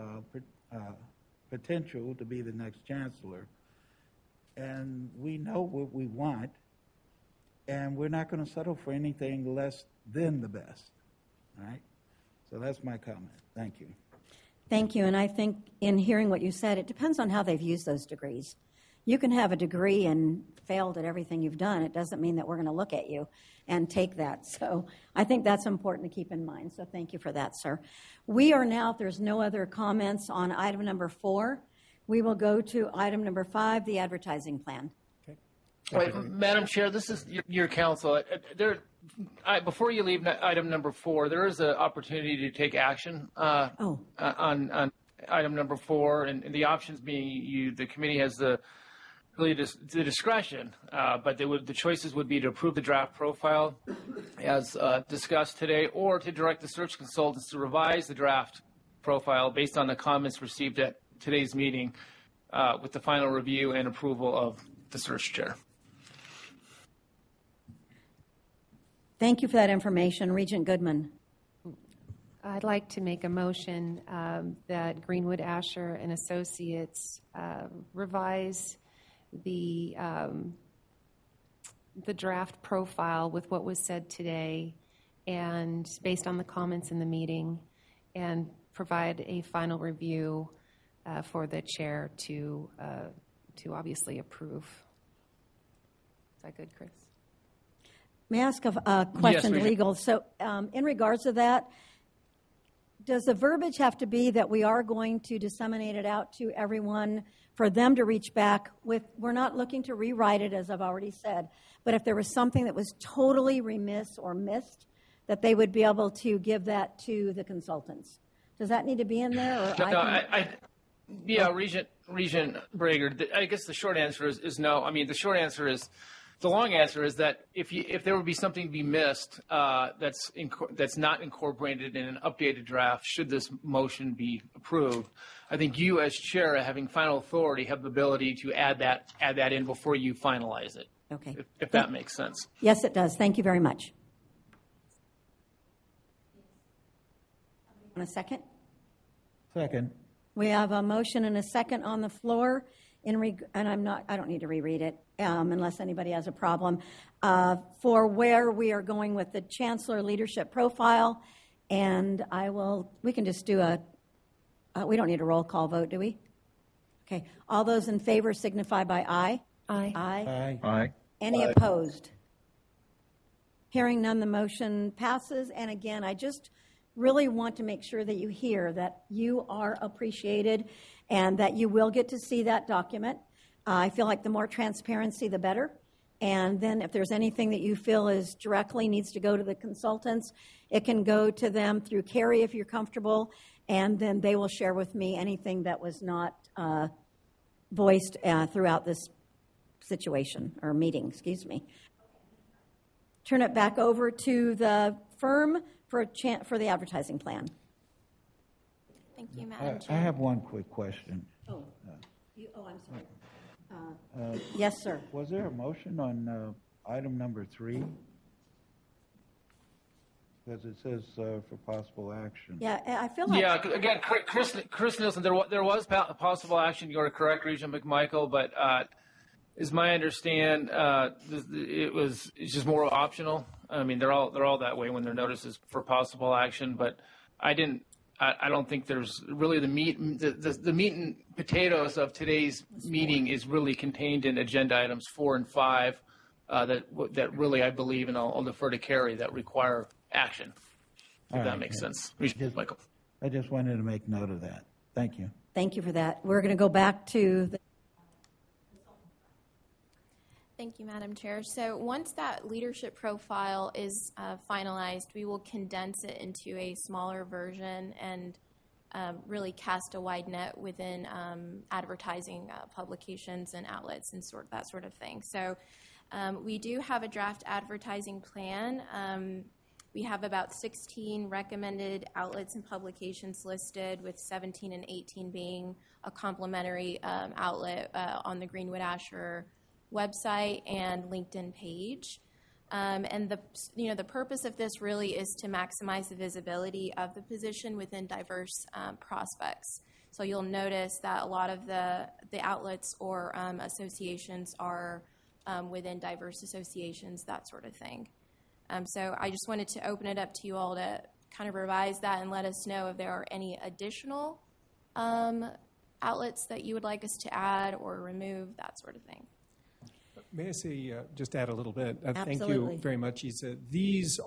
potential to be the next chancellor. And we know what we want, and we're not going to settle for anything less than the best. All right? So that's my comment. Thank you. Thank you. And I think in hearing what you said, it depends on how they've used those degrees. You can have a degree and failed at everything you've done. It doesn't mean that we're going to look at you and take that. So I think that's important to keep in mind. So thank you for that, sir. We are now, if there's no other comments on item number 4, we will go to item number 5, the advertising plan. Wait, Madam Chair, this is your counsel. Before you leave item number 4, there is an opportunity to take action on item number 4, and the options being the committee has the discretion, but the choices would be to approve the draft profile as discussed today, or to direct the search consultants to revise the draft profile based on the comments received at today's meeting with the final review and approval of the search chair. Thank you for that information. Regent Goodman. I'd like to make a motion that Greenwood Asher and Associates revise the draft profile with what was said today and based on the comments in the meeting, and provide a final review for the chair to obviously approve. Is that good, Chris? May I ask a question, yes, legal? So in regards to that, does the verbiage have to be that we are going to disseminate it out to everyone for them to reach back with? We're not looking to rewrite it, as I've already said, but if there was something that was totally remiss or missed, that they would be able to give that to the consultants. Does that need to be in there? Or Regent Brager, I guess the short answer is no. I mean, the long answer is that if there would be something to be missed that's not incorporated in an updated draft, should this motion be approved, I think you as chair, having final authority, have the ability to add that in before you finalize it. Okay. If that makes sense. Yes, it does. Thank you very much. Want a second? Second. We have a motion and a second on the floor, and I don't need to reread it unless anybody has a problem, for where we are going with the Chancellor leadership profile. And we can just do we don't need a roll call vote, do we? Okay. All those in favor signify by aye. Aye. Aye. Aye. Any opposed? Hearing none, the motion passes. And again, I just really want to make sure that you hear that you are appreciated and that you will get to see that document. I feel like the more transparency, the better. And then if there's anything that you feel is directly needs to go to the consultants, it can go to them through Carrie if you're comfortable, and then they will share with me anything that was not voiced throughout this situation or meeting, excuse me. Turn it back over to the firm for the advertising plan. Thank you, Madam I Chair. have one quick question. I'm sorry. Yes, sir. Was there a motion on item number 3? Because it says for possible action. Yeah, I feel like... Yeah, again, Chris Nielsen, there was possible action. You're correct, Regent McMichael, but is my understand it's just more optional. I mean, they're all that way when their notices for possible action, but I don't think there's really the meat and potatoes of today's meeting is really contained in agenda items 4 and 5 that really, I believe, and I'll defer to Carrie, that require action. If that makes sense. Michael. I just wanted to make note of that. Thank you. Thank you for that. We're going to go back to the... Thank you, Madam Chair. So once that leadership profile is finalized, we will condense it into a smaller version and really cast a wide net within advertising publications and outlets and that sort of thing. So we do have a draft advertising plan. We have about 16 recommended outlets and publications listed, with 17 and 18 being a complementary outlet on the Greenwood Asher website and LinkedIn page. And the purpose of this really is to maximize the visibility of the position within diverse prospects. So you'll notice that a lot of the outlets or associations are within diverse associations, that sort of thing. So I just wanted to open it up to you all to kind of revise that and let us know if there are any additional outlets that you would like us to add or remove, that sort of thing. May I say, just add a little bit? Thank Absolutely. you very much, Isa. This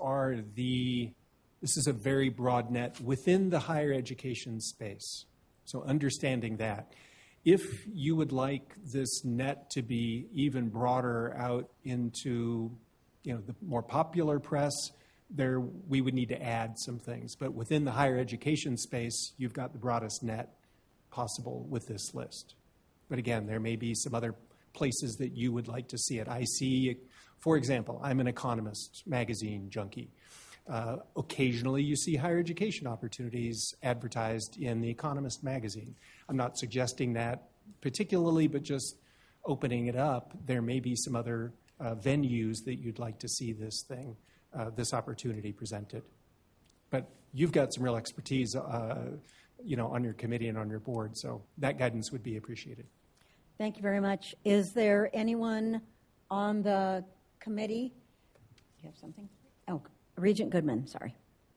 is a very broad net within the higher education space. So understanding that. If you would like this net to be even broader out into the more popular press, we would need to add some things. But within the higher education space, you've got the broadest net possible with this list. But again, there may be some other places that you would like to see it. I see, for example, I'm an Economist magazine junkie. Occasionally you see higher education opportunities advertised in the Economist magazine. I'm not suggesting that particularly, but just opening it up, there may be some other venues that you'd like to see this opportunity presented. But you've got some real expertise, on your committee and on your board, so that guidance would be appreciated. Thank you very much. Is there anyone on the committee? You have something? Oh, Regent Goodman, sorry.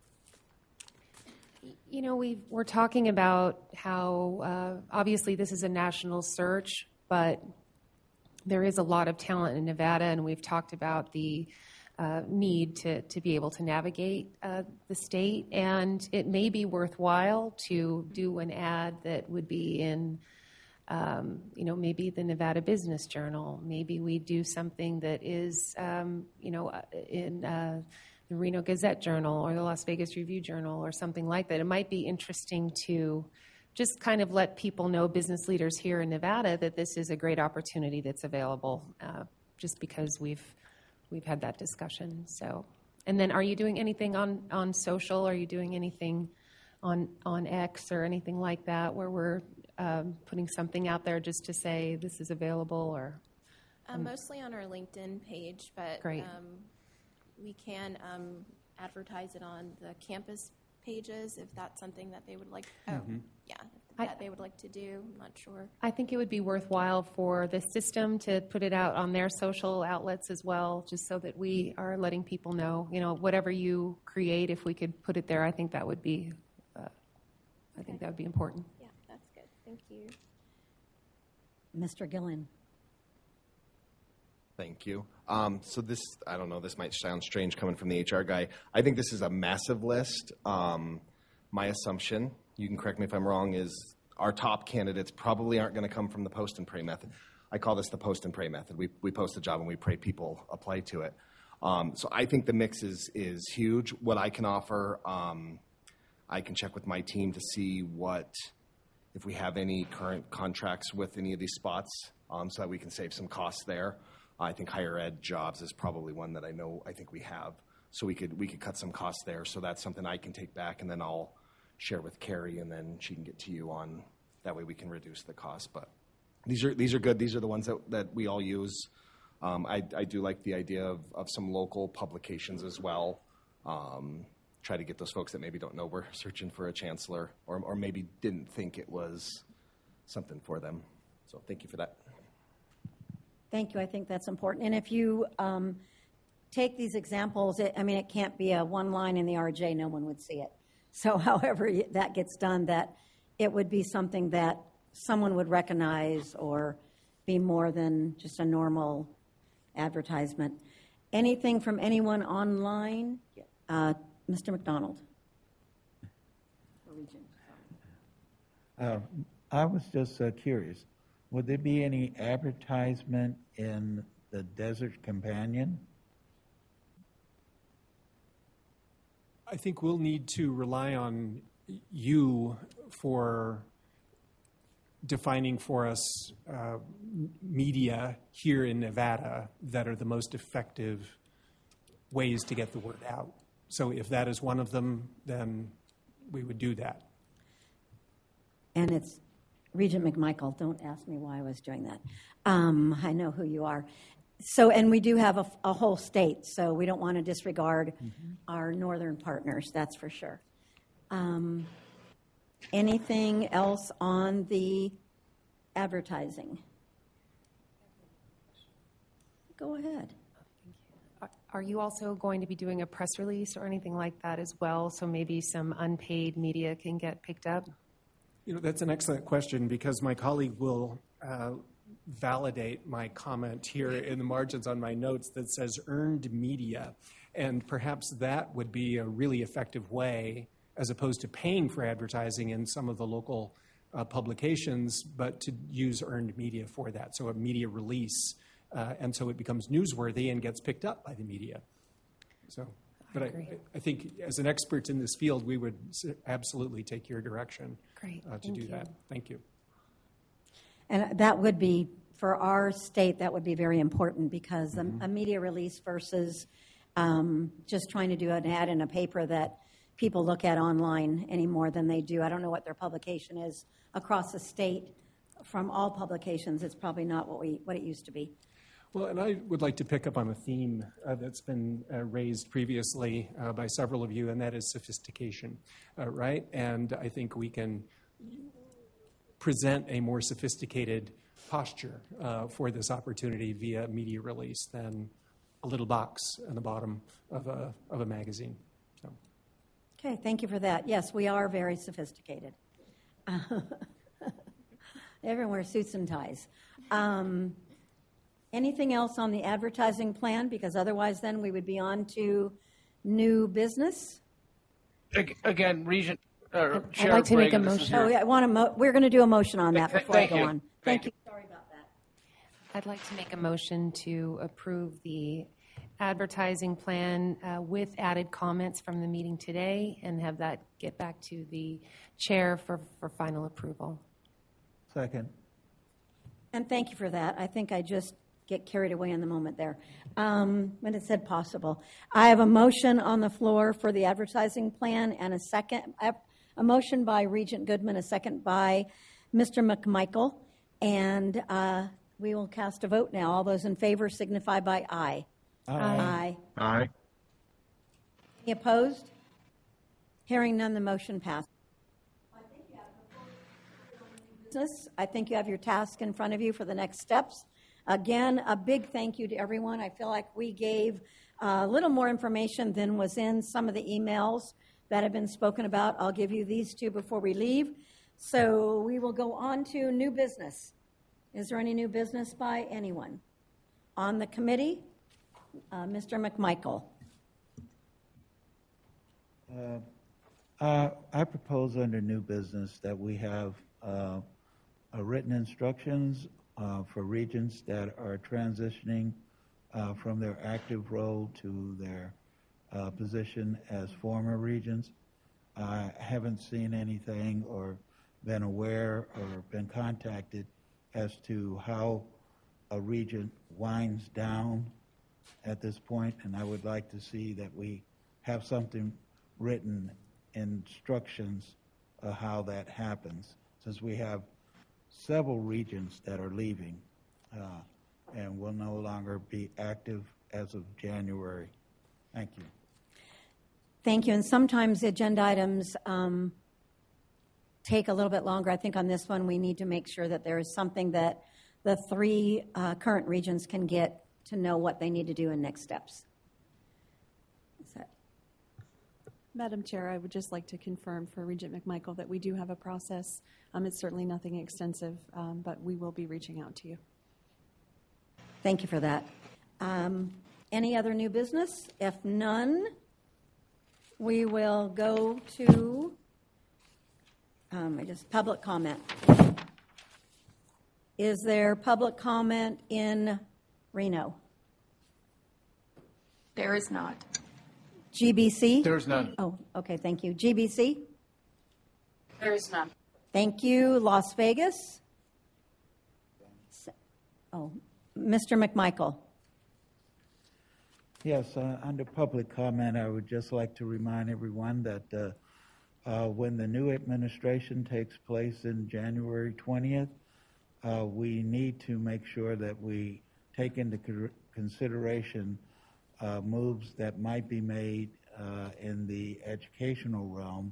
We're talking about how obviously this is a national search, but there is a lot of talent in Nevada, and we've talked about the need to be able to navigate the state, and it may be worthwhile to do an ad that would be in maybe the Nevada Business Journal. Maybe we do something that is, in the Reno Gazette Journal or the Las Vegas Review Journal or something like that. It might be interesting to just kind of let people know, business leaders here in Nevada, that this is a great opportunity that's available, just because we've had that discussion. So, and then, are you doing anything on social? Are you doing anything on X or anything like that, where we're putting something out there just to say this is available? Or mostly on our LinkedIn page, but we can advertise it on the campus pages if that's something that they would like. Yeah, if the that they would like to do. I'm not sure. I think it would be worthwhile for the system to put it out on their social outlets as well, just so that we are letting people know, whatever you create, if we could put it there, I think that would be, important. Yeah, that's good. Thank you. Mr. Gillen. Thank you. So this, I don't know, this might sound strange coming from the HR guy. I think this is a massive list. My assumption, you can correct me if I'm wrong, is our top candidates probably aren't going to come from the post and pray method. I call this the post and pray method. We post a job and we pray people apply to it. So I think the mix is huge. What I can offer, I can check with my team to see if we have any current contracts with any of these spots, so that we can save some costs there. I think higher ed jobs is probably one that I think we have. So we could cut some costs there. So that's something I can take back, and then I'll share with Carrie, and then she can get to you on, that way we can reduce the cost. But these are good. These are the ones that we all use. I do like the idea of some local publications as well. Try to get those folks that maybe don't know we're searching for a chancellor, or maybe didn't think it was something for them. So thank you for that. Thank you. I think that's important. And if you take these examples, it can't be a one line in the RJ, no one would see it. So however that gets done, that it would be something that someone would recognize or be more than just a normal advertisement. Anything from anyone online? Mr. McDonald. I was just curious. Would there be any advertisement in the Desert Companion? I think we'll need to rely on you for defining for us media here in Nevada that are the most effective ways to get the word out. So if that is one of them, then we would do that. And it's Regent McMichael. Don't ask me why I was doing that. I know who you are. So, and we do have a whole state, so we don't want to disregard our northern partners, that's for sure. Anything else on the advertising? Go ahead. Are you also going to be doing a press release or anything like that as well, so maybe some unpaid media can get picked up? That's an excellent question, because my colleague will validate my comment here in the margins on my notes that says earned media. And perhaps that would be a really effective way, as opposed to paying for advertising in some of the local publications, but to use earned media for that. So a media release, and so it becomes newsworthy and gets picked up by the media. So, but I think as an expert in this field, we would absolutely take your direction to do that. Thank you. And that would be, for our state, that would be very important, because a media release versus just trying to do an ad in a paper that people look at online any more than they do. I don't know what their publication is across the state. From all publications, it's probably not what it used to be. Well, and I would like to pick up on a theme that's been raised previously by several of you, and that is sophistication, right? And I think we can present a more sophisticated posture for this opportunity via media release than a little box on the bottom of a magazine. So. Okay, thank you for that. Yes, we are very sophisticated. Everyone wears suits and ties. Anything else on the advertising plan? Because otherwise then we would be on to new business. Again, Regent, Chair I'd like to make a motion. Oh, yeah, we're going to do a motion on that before I go on. Thank you. Sorry about that. I'd like to make a motion to approve the advertising plan with added comments from the meeting today, and have that get back to the chair for final approval. Second. And thank you for that. I think I just get carried away in the moment there when it said possible. I have a motion on the floor for the advertising plan, and a motion by Regent Goodman, a second by Mr. McMichael, and we will cast a vote now. All those in favor signify by aye. Aye. Aye. Any opposed? Hearing none, the motion passed. business. I think you have your task in front of you for the next steps. Again, a big thank you to everyone. I feel like we gave a little more information than was in some of the emails that have been spoken about. I'll give you these two before we leave. So we will go on to new business. Is there any new business by anyone? On the committee, Mr. McMichael. I propose under new business that we have written instructions for regions that are transitioning from their active role to their position as former regions. I haven't seen anything or been aware or been contacted as to how a region winds down at this point, and I would like to see that we have something written, instructions of how that happens, since we have several regions that are leaving and will no longer be active as of January. Thank you. Thank you. And sometimes agenda items take a little bit longer. I think on this one we need to make sure that there is something that the three current regions can get to know what they need to do in next steps. Madam Chair, I would just like to confirm for Regent McMichael that we do have a process. It's certainly nothing extensive, but we will be reaching out to you. Thank you for that. Any other new business? If none, we will go to public comment. Is there public comment in Reno? There is not. GBC? There's none. Oh, okay, thank you. GBC? There is none. Thank you. Las Vegas? Oh, Mr. McMichael. Yes, under public comment, I would just like to remind everyone that when the new administration takes place in January 20th, we need to make sure that we take into consideration moves that might be made in the educational realm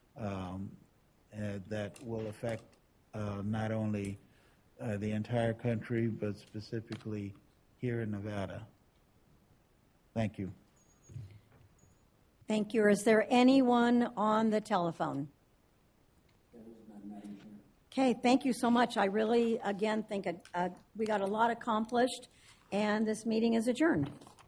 that will affect not only the entire country, but specifically here in Nevada. Thank you. Thank you. Is there anyone on the telephone? Okay, thank you so much. I really, again, think we got a lot accomplished, and this meeting is adjourned.